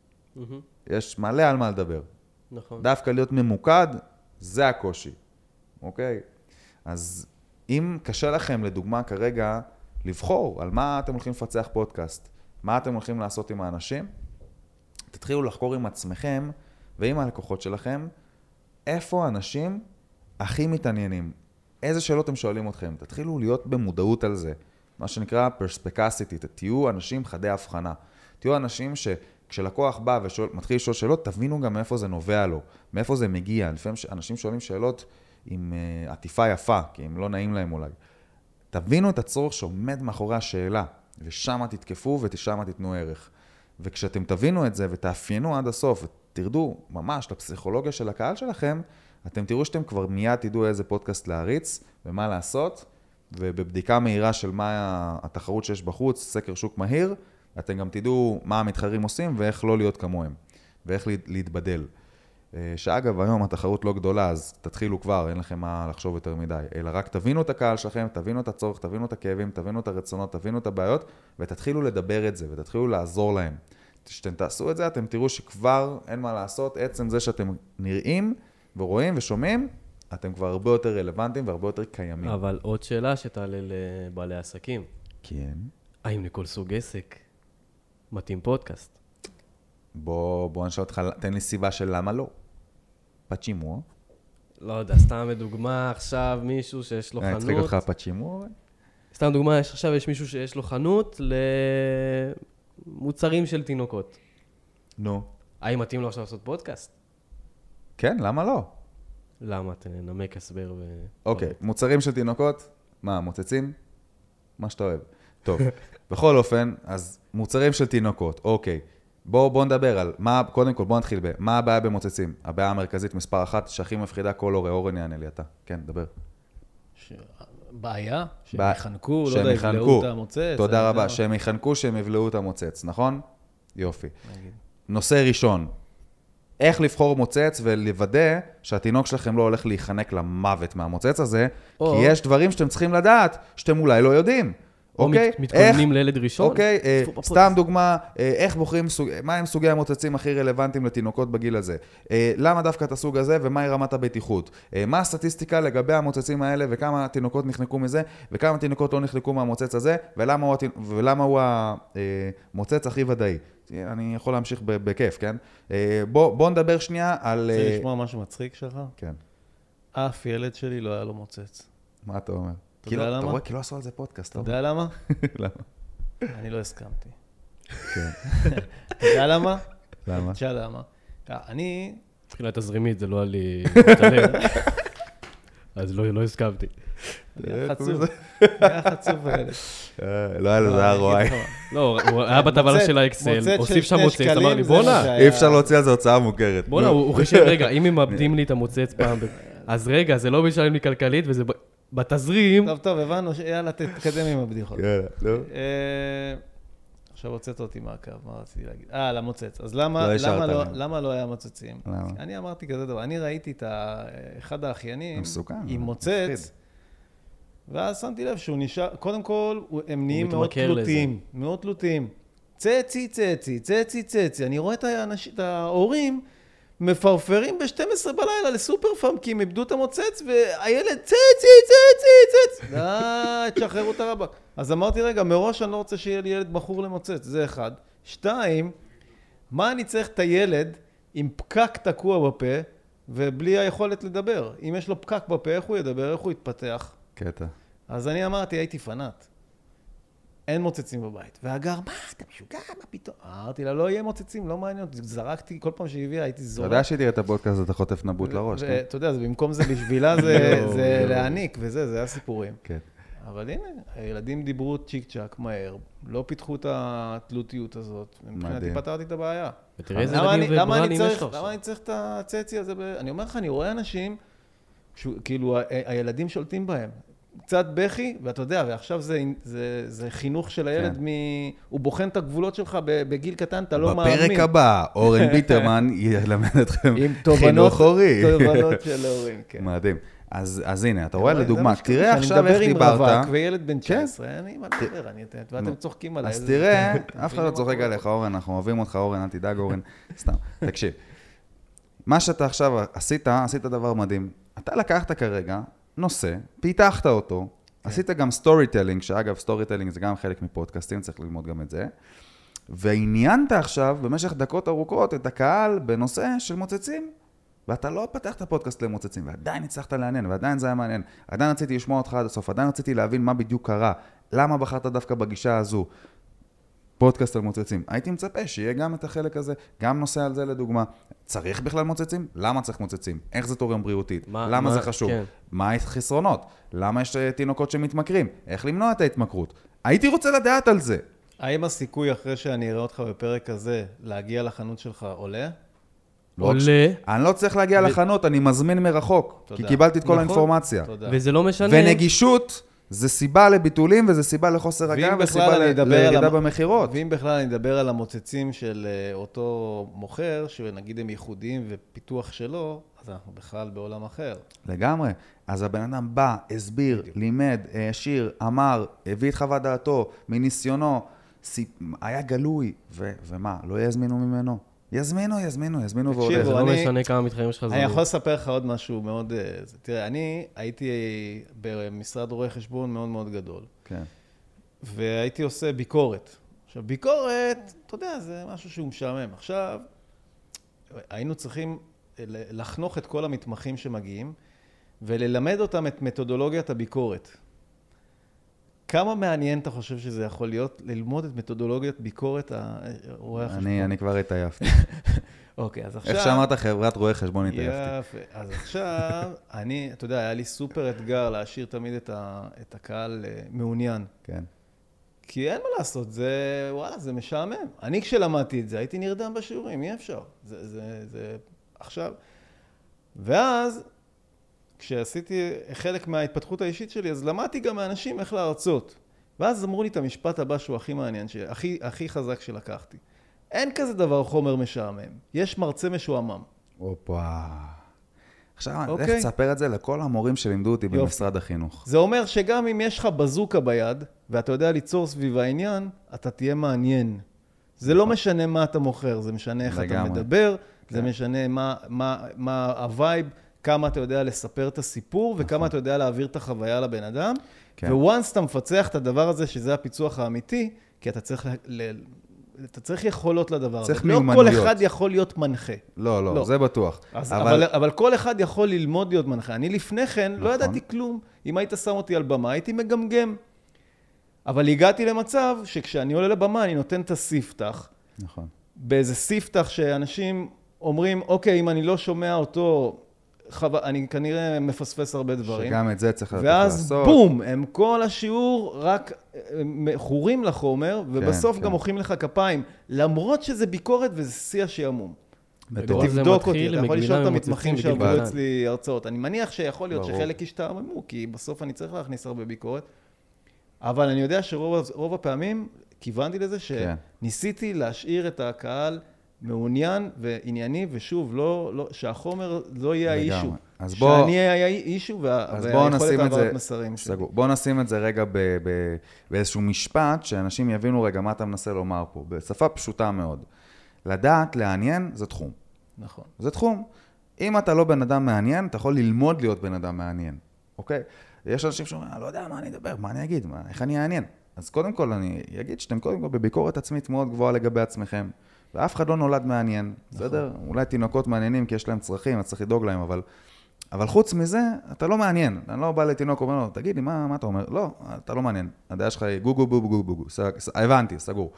יש מלא על מה לדבר. נכון. דווקא להיות ממוקד, זה הקושי. אוקיי? אז אם קשה לכם לדוגמה כרגע לבחור על מה אתם הולכים לפצח פודקאסט, מה אתם הולכים לעשות עם האנשים, תתחילו לחקור עם עצמכם ועם הלקוחות שלכם, איפה האנשים הכי מתעניינים, איזה שאלות הם שואלים אתכם, תתחילו להיות במודעות על זה, מה שנקרא פרספקסיטי, תהיו אנשים חדי הבחנה, תהיו אנשים שכשלקוח בא ומתחיל לשאול שאלות, תבינו גם מאיפה זה נובע לו, מאיפה זה מגיע, לפעמים אנשים שואלים שאלות עם עטיפה יפה, כי הם לא נעים להם אולי, תבינו את הצורך שעומד מאחורי השאלה, ושם תתקפו ושם תיתנו ערך. וכשאתם תבינו את זה ותאפיינו עד הסוף, ותרדו ממש לפסיכולוגיה של הקהל שלכם, אתם תראו שאתם כבר מיד תדעו איזה פודקאסט להריץ ומה לעשות, ובבדיקה מהירה של מה התחרות שיש בחוץ, סקר שוק מהיר, אתם גם תדעו מה המתחרים עושים ואיך לא להיות כמוהם, ואיך להתבדל. שאגב, היום התחרות לא גדולה, אז תתחילו כבר, אין לכם מה לחשוב יותר מדי, אלא רק תבינו את הקהל שלכם, תבינו את הצורך, תבינו את הכאבים, תבינו את הרצונות, תבינו את הבעיות, ותתחילו לדבר את זה, ותתחילו לעזור להם. כשאתם תעשו את זה, אתם תראו שכבר אין מה לעשות, עצם זה שאתם נראים ורואים ושומעים, אתם כבר הרבה יותר רלוונטיים והרבה יותר קיימים. אבל עוד שאלה שתעלה לבעלי עסקים. כן. האם לכל סוג עסק מתאים פודקאסט? בוא נשאל אותך, תן לי סיבה של למה לא. פצ'ימו. לא יודע, סתם לדוגמה, עכשיו מישהו שיש לו חנות. אני אצחיק אותך פצ'ימו. סתם דוגמה, עכשיו יש מישהו שיש לו חנות למוצרים של תינוקות. נו. האם מתאים לו עכשיו לעשות פודקאסט? כן, למה לא? למה? תנמק הסבר אוקיי, מוצרים של תינוקות, מה, מוצצים? מה שאתה אוהב. טוב, בכל אופן, אז מוצרים של תינוקות, אוקיי. בואו נדבר על, קודם כל בואו נתחיל מה הבעיה במוצצים? הבעיה המרכזית מספר אחת, שהכי מפחידה כל הורה, אורן יענה לי אתה. כן, דבר. בעיה? שהם יחנקו, לא יודע, יבלעו את המוצץ. תודה רבה, שהם יחנקו, שהם יבלעו את המוצץ, נכון? יופי. נושא ראשון, איך לבחור מוצץ ולוודא שהתינוק שלכם לא הולך להיחנק למוות מהמוצץ הזה, כי יש דברים שאתם צריכים לדעת שאתם אולי לא יודעים. או מתכוננים לילד ראשון. אוקיי, סתם דוגמה, איך בוחרים, מה הם סוגי המוצצים הכי רלוונטיים לתינוקות בגיל הזה? למה דווקא את הסוג הזה ומהי רמת הבטיחות? מה הסטטיסטיקה לגבי המוצצים האלה וכמה תינוקות נחנקו מזה וכמה תינוקות לא נחנקו מהמוצץ הזה ולמה הוא המוצץ הכי ודאי? אני יכול להמשיך בכיף, כן? בוא נדבר שנייה על... רוצה לשמוע משהו מצחיק שלך? כן. אף ילד שלי לא היה לו מוצץ. מה אתה אומר? אתה יודע למה? אתה רואה, כי לא עשו על זה פודקאסט. אתה יודע למה? למה? אני לא הסכמתי. כן. אתה יודע למה? למה? תשאל למה. אני... מבחינה תזרימית זה לא היה לי... אז לא הסכמתי. היה חצוף. היה חצוף הילד. לא היה לזה הרואי. לא, הוא היה בטבלה של האקסל, הוסיף שם מוצץ, אמר לי, בונה. אי אפשר להוציא על זה הוצאה מוכרת. בונה, הוא חושב, רגע, אם הם מאבדים לי את המוצץ פעם, אז רגע, זה לא משלם לי כלכלית, וזה בתזרים... טוב, הבנו, יאללה, תתקדם עם הבדיחות. יאללה, לא. עכשיו הוצאת אותי מהקו, מה רציתי להגיד? למוצץ. אז למה לא היה מוצצים? אני אמרתי כזה דבר, אני ראיתי את אחד האחיינים עם מוצץ, ואז שמתי לב שהוא נשאר, קודם כל, הם נהיים מאוד תלותיים. צצי, צצי, צצי, צצי. אני רואה את ההורים מפרפרים ב-12 בלילה לסופר פארם, כי הם איבדו את המוצץ, והילד צצי, צצי, צצי. תשחררו את הרבק. אז אמרתי, רגע, מראש אני לא רוצה שיהיה לי ילד בחור למוצץ, זה אחד. 2, מה אני צריך את הילד עם פקק תקוע בפה, ובלי היכולת לדבר? אם יש לו פקק בפה, איך הוא ידבר, איך הוא יתפתח? קטע. אז אני אמרתי, הייתי פנאט. אין מוצצים בבית. והגר, מה, אתה משוגע, מה פתאום? אמרתי לה, לא יהיה מוצצים, לא מעניין אותי. זרקתי, כל פעם שהביאה, הייתי זורק. אתה יודע שתראה את הפודקאסט, אתה חוטף נבוט לראש, כן? אתה יודע, במקום זה בשבילה, זה להעניק, וזה היה סיפורים. כן. אבל הנה, הילדים דיברו צ'יק צ'ק מהר, לא פיתחו את התלותיות הזאת, מבחינתי פתרתי את הבעיה. ותראה איזה ילדים וברנים יש לך. למה אני צריך את הצצי הזה? אני אומר לך, אני רואה אנשים, כאילו הילדים שולטים בהם. קצת בכי, ואתה יודע, ועכשיו זה חינוך של הילד, הוא בוחן את הגבולות שלך בגיל קטן, אתה לא מאמין. בפרק הבא, אורן ביטרמן ילמד אתכם חינוך הורי. עם תובנות של אורן, כן. מדהים. אז הנה, אתה רואה לדוגמה, תראה עכשיו איך דיברת. אני מדבר עם רווק וילד בן 19, אני מדבר, ואתם צוחקים עליי. אז תראה, אף אחד לא צוחק עליך, אורן, אנחנו אוהבים אותך, אורן, אל תדאג, אורן, סתם, תקשיב. מה שאתה עכשיו עשית דבר מדהים. אתה לקחת כרגע נושא, פיתחת אותו, עשית גם סטורי טלינג, שאגב, סטורי טלינג זה גם חלק מפודקאסטים, צריך ללמוד גם את זה, ועניינת עכשיו במשך דקות ארוכות את הקהל בנושא של מוצצים, ואתה לא פתחת פודקאסט למוצצים, ועדיין הצלחת לעניין, ועדיין זה היה מעניין, עדיין רציתי לשמוע אותך עד הסוף, עדיין רציתי להבין מה בדיוק קרה, למה בחרת דווקא בגישה הזו, פודקאסט על מוצצים. הייתי מצפה שיהיה גם את החלק הזה, גם נושא על זה לדוגמה. צריך בכלל מוצצים? למה צריך מוצצים? איך זה תורם בריאותית? למה זה חשוב? כן. מה החסרונות? למה יש תינוקות שמתמכרים? איך למנוע את ההתמכרות? הייתי רוצה לדעת על זה. האם הסיכוי אחרי שאני אראה אותך בפרק הזה, להגיע לחנות שלך עולה? עולה. אני לא צריך להגיע לחנות, אני מזמין מרחוק, כי קיבלתי את כל האינפורמציה. וזה לא משנה. ונגישות זה סיבה לביטולים, וזה סיבה לחוסר הגעה, וסיבה לירידה במחירות. ואם בכלל אני אדבר על המוצצים של אותו מוכר, שנגיד הם ייחודיים ופיתוח שלו, אז אנחנו בכלל בעולם אחר. לגמרי. אז הבן אדם בא, הסביר, לימד, העשיר, אמר, הביא את חוות דעתו, מניסיונו, היה גלוי, ומה, לא יזמינו ממנו? יזמינו ועולה. זה לא משנה כמה מתחרים שלך זו. אני יכול לספר לך עוד משהו מאוד... תראה, אני הייתי במשרד רואי חשבון מאוד מאוד גדול. כן. והייתי עושה ביקורת. עכשיו, ביקורת, אתה יודע, זה משהו שהוא משעמם. עכשיו, היינו צריכים לחנוך את כל המתמחים שמגיעים, וללמד אותם את מתודולוגיית הביקורת. כמה מעניין אתה חושב שזה יכול להיות ללמוד את מתודולוגיית ביקורת הרואי החשבון? אני כבר התעייפתי. אוקיי, אז עכשיו... איך שאמרת חברת רואי חשבון התעייפתי. יפה. אז עכשיו, אתה יודע, היה לי סופר אתגר להשאיר תמיד את הקהל מעוניין. כן. כי אין מה לעשות, וואלה, זה משעמם. אני כשלמדתי את זה, הייתי נרדם בשיעורים, אי אפשר. זה עכשיו. ואז... כשעשיתי חלק מההתפתחות האישית שלי, אז למדתי גם מאנשים איך להרצות. ואז אמרו לי את המשפט הבא שהוא הכי מעניין, הכי חזק שלקחתי. אין כזה דבר חומר משעמם. יש מרצה משועמם. אופה. עכשיו, איך תספר את זה לכל המורים שלימדו אותי במשרד החינוך? זה אומר שגם אם יש לך בזוקה ביד, ואתה יודע ליצור סביב העניין, אתה תהיה מעניין. זה לא משנה מה אתה מוכר, זה משנה איך אתה מדבר, זה משנה מה הווייב, כמה אתה יודע לספר את הסיפור, וכמה אתה יודע להעביר את החוויה לבן אדם. וואנס אתה מפצח את הדבר הזה, שזה הפיצוח האמיתי, כי אתה צריך יכולות לדבר הזה. צריך מיומנויות. לא כל אחד יכול להיות מנחה. לא, זה בטוח. אבל כל אחד יכול ללמוד להיות מנחה. אני לפני כן לא ידעתי כלום. אם היית שם אותי על במה, הייתי מגמגם. אבל הגעתי למצב שכשאני עולה לבמה, אני נותן את הספתח. נכון. באיזה ספתח שאנשים אומרים, אוקיי, אם אני לא שומע אותו... אני כנראה מפספס הרבה דברים. שגם את זה צריך לעשות. ואז בום, הם כל השיעור רק חורים לחומר, ובסוף גם מוחאים לך כפיים, למרות שזה ביקורת וזה שיא השעמום. ותבדוק אותי, אתה יכול לשאול את המתמחים שעברו אצלי הרצאות. אני מניח שיכול להיות שחלק ישתעממו, כי בסוף אני צריך להכניס הרבה ביקורת. אבל אני יודע שרוב הפעמים כיוונתי לזה שניסיתי להשאיר את הקהל מעוניין וענייני, ושוב, שהחומר לא יהיה האישו. שאני אהיה האישו והיכולת העברת מסרים. בואו נשים את זה רגע באיזשהו משפט, שאנשים יבינו רגע מה אתה מנסה לומר פה, בשפה פשוטה מאוד. לדעת, לעניין, זה תחום. נכון. זה תחום. אם אתה לא בן אדם מעניין, אתה יכול ללמוד להיות בן אדם מעניין. אוקיי? יש אנשים שאומרים, אני לא יודע מה אני אדבר, מה אני אגיד, איך אני אעניין. אז קודם כל אני אגיד שאתם קודם כל בביקורת עצמית מאוד גבוהה לגבי עצמכם. ואף אחד לא נולד מעניין, בסדר? אולי תינוקות מעניינים כי יש להם צרכים, אז צריך לדאוג להם, אבל חוץ מזה, אתה לא מעניין. אני לא בא לתינוק ואומר לו, תגיד לי, מה אתה אומר? לא, אתה לא מעניין. הדעה שלך היא גו, הבנתי, סגור.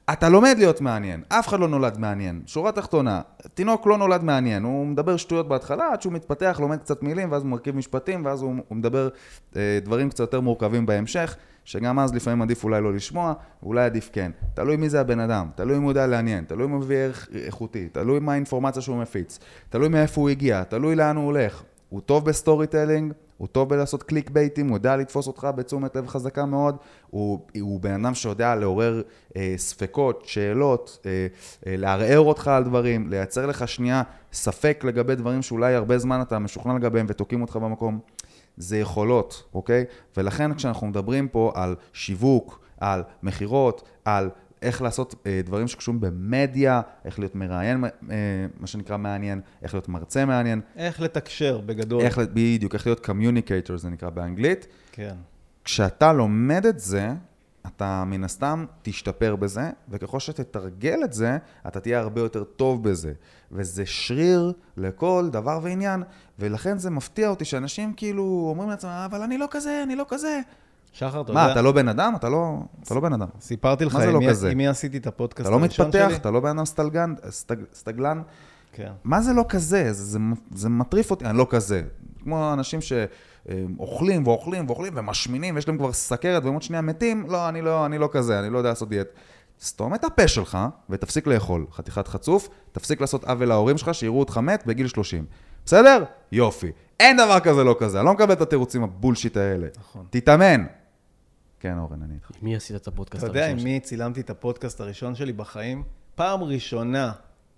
אתה לומד להיות מעניין, אף אחד לא נולד מעניין. שורה תחתונה, תינוק לא נולד מעניין, הוא מדבר שטויות בהתחלה, עד שהוא מתפתח, לומד קצת מילים, ואז הוא מרכיב משפטים, ואז הוא מדבר דברים קצת יותר מורכבים בהמשך, שגם אז לפעמים עדיף אולי לא לשמוע, ואולי עדיף כן. תלוי מי זה הבן אדם, תלוי אם הוא יודע לעניין, תלוי אם הוא מביא ערך איכותי, תלוי מה האינפורמציה שהוא מפיץ, תלוי מאיפה הוא הגיע, תלוי לאן הוא הולך. הוא טוב בסטורי טיילינג, הוא טוב בלעשות קליק בייטים, הוא יודע לתפוס אותך בתשומת לב חזקה מאוד, הוא בן אדם שיודע לעורר ספקות, שאלות, לערער אותך על דברים, לייצר לך שנייה ספק לגבי דברים שאולי הרבה זמן אתה משוכנע לגביהם ותוקים אותך במקום. זה יכולות, אוקיי? ולכן כשאנחנו מדברים פה על שיווק, על מחירות, על איך לעשות דברים שקשורים במדיה, איך להיות מראיין, מה שנקרא מעניין, איך להיות מרצה מעניין. איך לתקשר בגדול. בדיוק, איך להיות communicator, זה נקרא באנגלית. כן. כשאתה לומד את זה, אתה מן הסתם תשתפר בזה, וככל שתתרגל את זה, אתה תהיה הרבה יותר טוב בזה. וזה שריר לכל דבר ועניין, ולכן זה מפתיע אותי שאנשים כאילו אומרים לעצמם, אבל אני לא כזה, אני לא כזה. שחר, אתה יודע... מה, אתה לא בן אדם? אתה לא בן אדם. סיפרתי לך עם מי עשיתי את הפודקאסט הראשון שלי. אתה לא מתפתח, שלי? אתה לא בן אדם סטגלן. כן. מה זה לא כזה? זה מטריף אותי, אני לא כזה. כמו אנשים שאוכלים ואוכלים ואוכלים ומשמינים, ויש להם כבר סכרת ועוד שנייה מתים, לא, אני לא כזה, אני לא יודע לעשות דיאט. סתום את הפה שלך ותפסיק לאכול. חתיכת חצוף, תפסיק לעשות עוול להורים שלך שיראו אותך מת בגיל 30. בסדר? יופי. אין דבר כזה לא כזה. אני לא מקבל את התירוצים הבולשיט האלה. נכון. תתאמן. כן, אורן, אני איתך. מי עשית את הפודקאסט הראשון? אתה יודע, עם מי צילמתי את הפודקאסט הראשון שלי בחיים? פעם ראשונה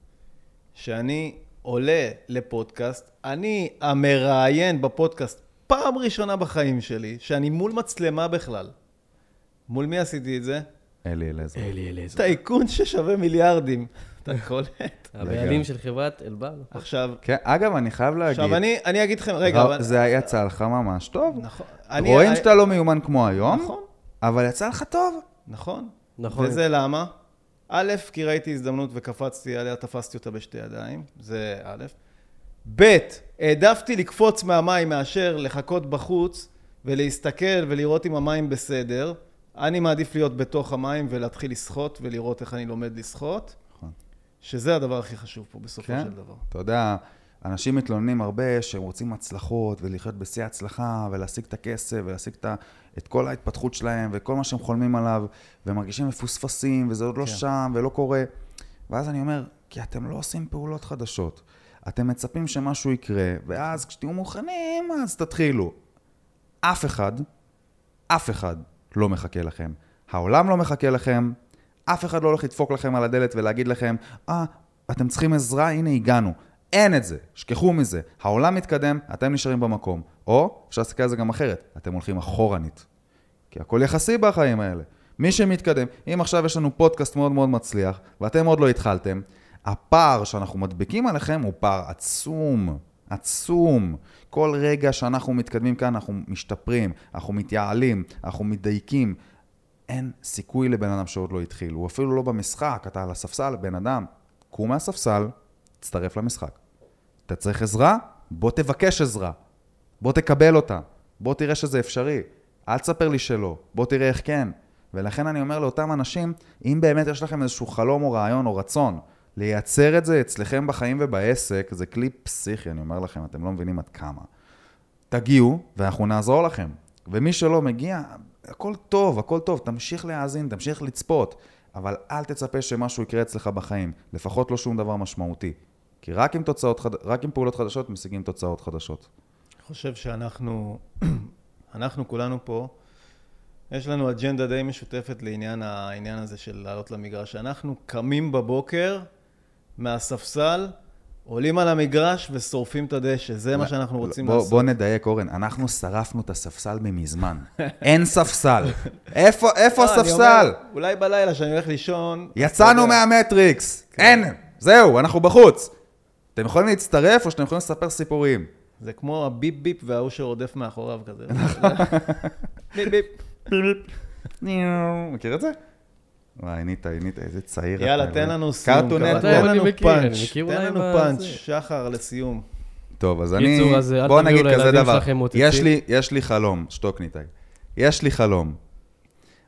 שאני עולה לפודקאסט, אני המראיין בפודקאסט, פעם ראשונה בחיים שלי, שאני מול מצלמה בכלל. מול מי עשיתי את זה? אלי אלעזר. טייקון ששווה מיליארדים. אתה קולט. הבעלים של חברת אלבר. עכשיו... כן, אגב, אני חייב להגיד... עכשיו, אני אגיד לכם, רגע... זה יצא לך ממש טוב. נכון. רואים שאתה לא מיומן כמו היום, נכון. אבל יצא לך טוב. נכון. נכון. וזה למה? א', כי ראיתי הזדמנות וקפצתי עליה, תפסתי אותה בשתי ידיים. זה א'. ב', העדפתי לקפוץ מהמים מאשר לחכות בחוץ ולהסתכל ולראות אם המים בסדר. אני מעדיף להיות בתוך המים ולהתחיל לשחות ולראות איך אני לומד לשחות. שזה הדבר הכי חשוב פה בסופו של דבר. אתה יודע, אנשים מתלוננים הרבה שהם רוצים הצלחות ולחיות בשיא הצלחה ולהשיג את הכסף ולהשיג את כל ההתפתחות שלהם וכל מה שהם חולמים עליו ומרגישים מפוספסים וזה עוד לא שם ולא קורה. ואז אני אומר, כי אתם לא עושים פעולות חדשות. אתם מצפים שמשהו יקרה ואז כשתהיו מוכנים אז תתחילו. אף אחד לא מחכה לכם. העולם לא מחכה לכם. אף אחד לא הולך לדפוק לכם על הדלת ולהגיד לכם, אתם צריכים עזרה, הנה הגענו. אין את זה, שכחו מזה. העולם מתקדם, אתם נשארים במקום. או, אפשר להסתכל על זה גם אחרת, אתם הולכים אחורנית. כי הכל יחסי בחיים האלה. מי שמתקדם, אם עכשיו יש לנו פודקאסט מאוד מאוד מצליח, ואתם עוד לא התחלתם, הפער שאנחנו מדביקים עליכם הוא פער עצום. עצום. כל רגע שאנחנו מתקדמים כאן, אנחנו משתפרים, אנחנו מתייעלים, אנחנו מדייקים. אין סיכוי לבן אדם שעוד לא התחיל. הוא אפילו לא במשחק, אתה על הספסל, בן אדם, קום מהספסל, תצטרף למשחק. אתה צריך עזרה? בוא תבקש עזרה. בוא תקבל אותה. בוא תראה שזה אפשרי. אל תספר לי שלא. בוא תראה איך כן. ולכן אני אומר לאותם אנשים, אם באמת יש לכם איזשהו חלום או רעיון או רצון, לייצר את זה אצלכם בחיים ובעסק, זה כלי פסיכי, אני אומר לכם, אתם לא מבינים עד כמה. תגיעו ואנחנו נעזור לכם. ומי שלא מגיע, הכל טוב, תמשיך להאזין, תמשיך לצפות, אבל אל תצפה שמשהו יקרה אצלך בחיים, לפחות לא שום דבר משמעותי, כי רק עם פעולות חדשות משיגים תוצאות חדשות. אני חושב שאנחנו כולנו פה, יש לנו אג'נדה די משותפת העניין הזה של לעלות למגרש. אנחנו קמים בבוקר מהספסל, עולים על המגרש ושורפים את הדשא. זה מה שאנחנו רוצים לעשות. בוא נדייק, אורן. אנחנו שרפנו את הספסל ממזמן. אין ספסל. איפה הספסל? אולי בלילה שאני הולך לישון. יצאנו מהמטריקס. אין. זהו, אנחנו בחוץ. אתם יכולים להצטרף או שאתם יכולים לספר סיפורים? זה כמו הביפ ביפ וההוא שרודף מאחוריו כזה. ביפ ביפ. מכיר את זה? וואי, ניטה, איזה צעיר. יאללה, תן לנו סיום. תן לנו פאנץ', שחר, לסיום. טוב, אז בוא נגיד כזה דבר. יש לי חלום, שתוק ניטה. יש לי חלום.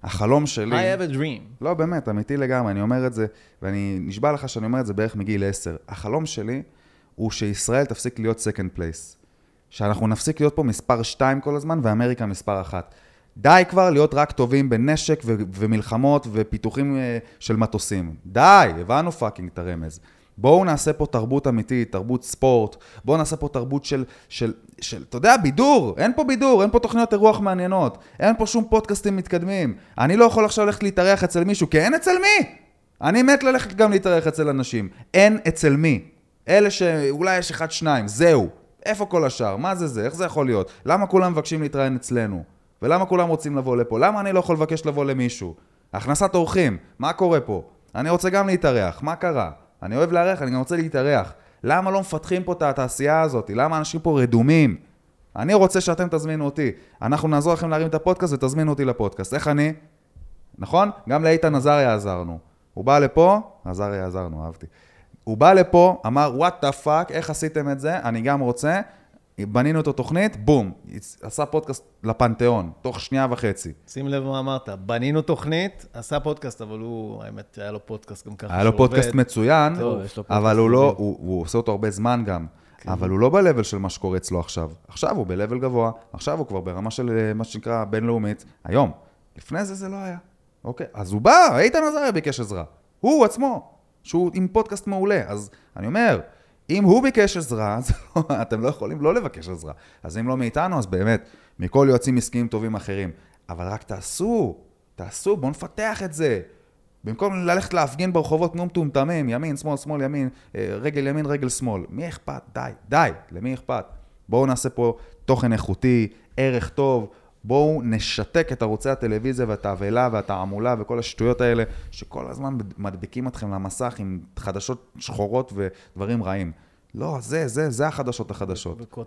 החלום שלי... I have a dream. לא, באמת, אמיתי לגמרי, אני אומר את זה, ואני נשבע לך שאני אומר את זה בערך מגיל 10. החלום שלי הוא שישראל תפסיק להיות second place. שאנחנו נפסיק להיות פה מספר 2 כל הזמן, ואמריקה מספר 1. די כבר להיות רק טובים בנשק ומלחמות ופיתוחים של מטוסים. די, הבנו פאקינג את הרמז. בואו נעשה פה תרבות אמיתית, תרבות ספורט, בואו נעשה פה תרבות של, אתה יודע, בידור, אין פה בידור, אין פה תוכניות אירוח מעניינות, אין פה שום פודקאסטים מתקדמים. אני לא יכול עכשיו ללכת להתארח אצל מישהו, כי אין אצל מי. אני מת ללכת גם להתארח אצל אנשים. אין אצל מי. אלה שאולי יש 1-2, זהו. איפה כל השאר? מה זה זה? איך זה יכול להיות? למה כולם מבקשים להתראיין אצלנו? ולמה כולם רוצים לבוא לפה? למה אני לא יכול לבקש לבוא למישהו? הכנסת אורחים, מה קורה פה? אני רוצה גם להתארח, מה קרה? אני אוהב לארח, אני גם רוצה להתארח. למה לא מפתחים פה את התעשייה הזאת? למה אנשים פה רדומים? אני רוצה שאתם תזמינו אותי. אנחנו נעזור לכם להרים את הפודקאסט ותזמינו אותי לפודקאסט. איך אני? נכון? גם לאיתן עזריה עזרנו. הוא בא לפה, עזריה עזרנו, אהבתי. הוא בא לפה, אמר, what the fuck, איך עשיתם את זה? אני גם רוצה. בנינו אותו תוכנית, בום, עשה פודקאסט לפנתיאון, תוך 2.5 שנייה. שים לב מה אמרת, בנינו תוכנית, עשה פודקאסט, אבל הוא, האמת, היה לו פודקאסט גם ככה. היה לו פודקאסט מצוין, אבל הוא לא, הוא עושה אותו הרבה זמן גם, אבל הוא לא בלבל של מה שקורה אצלו עכשיו. עכשיו הוא בלבל גבוה, עכשיו הוא כבר ברמה של מה שנקרא בינלאומית, היום. לפני זה לא היה. אוקיי, אז הוא בא, איתן עזריה ביקש עזרה. הוא עצמו, שהוא עם פודקאסט מעולה. אז אני אומר, אם הוא ביקש עזרה, אתם לא יכולים לא לבקש עזרה. אז אם לא מאיתנו, אז באמת, מכל יועצים עסקיים טובים אחרים. אבל רק תעשו, בואו נפתח את זה. במקום ללכת להפגין ברחובות כמו מטומטמים, ימין, שמאל, שמאל, ימין, רגל ימין, רגל שמאל. מי אכפת? די, למי אכפת? בואו נעשה פה תוכן איכותי, ערך טוב, בואו נשתק את ערוצי הטלוויזיה והתעבלה והתעמולה וכל השטויות האלה, שכל הזמן מדביקים אתכם למסך עם חדשות שחורות ודברים רעים. לא, זה החדשות החדשות.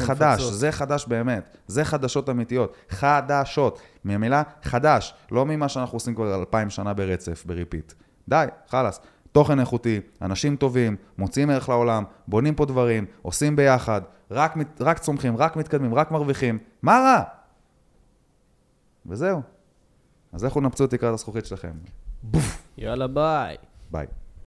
זה חדש באמת. זה חדשות אמיתיות. חדשות. מהמילה חדש. לא ממה שאנחנו עושים כבר 2000 שנה ברצף, בריפיט. די, חלס. תוכן איכותי, אנשים טובים, מוציאים ערך לעולם, בונים פה דברים, עושים ביחד, רק צומחים, רק מתקדמים, רק מרוויחים. מה רע? וזהו. אז איך הוא נפצו את תקרת הזכוכית שלכם? יאללה ביי. ביי.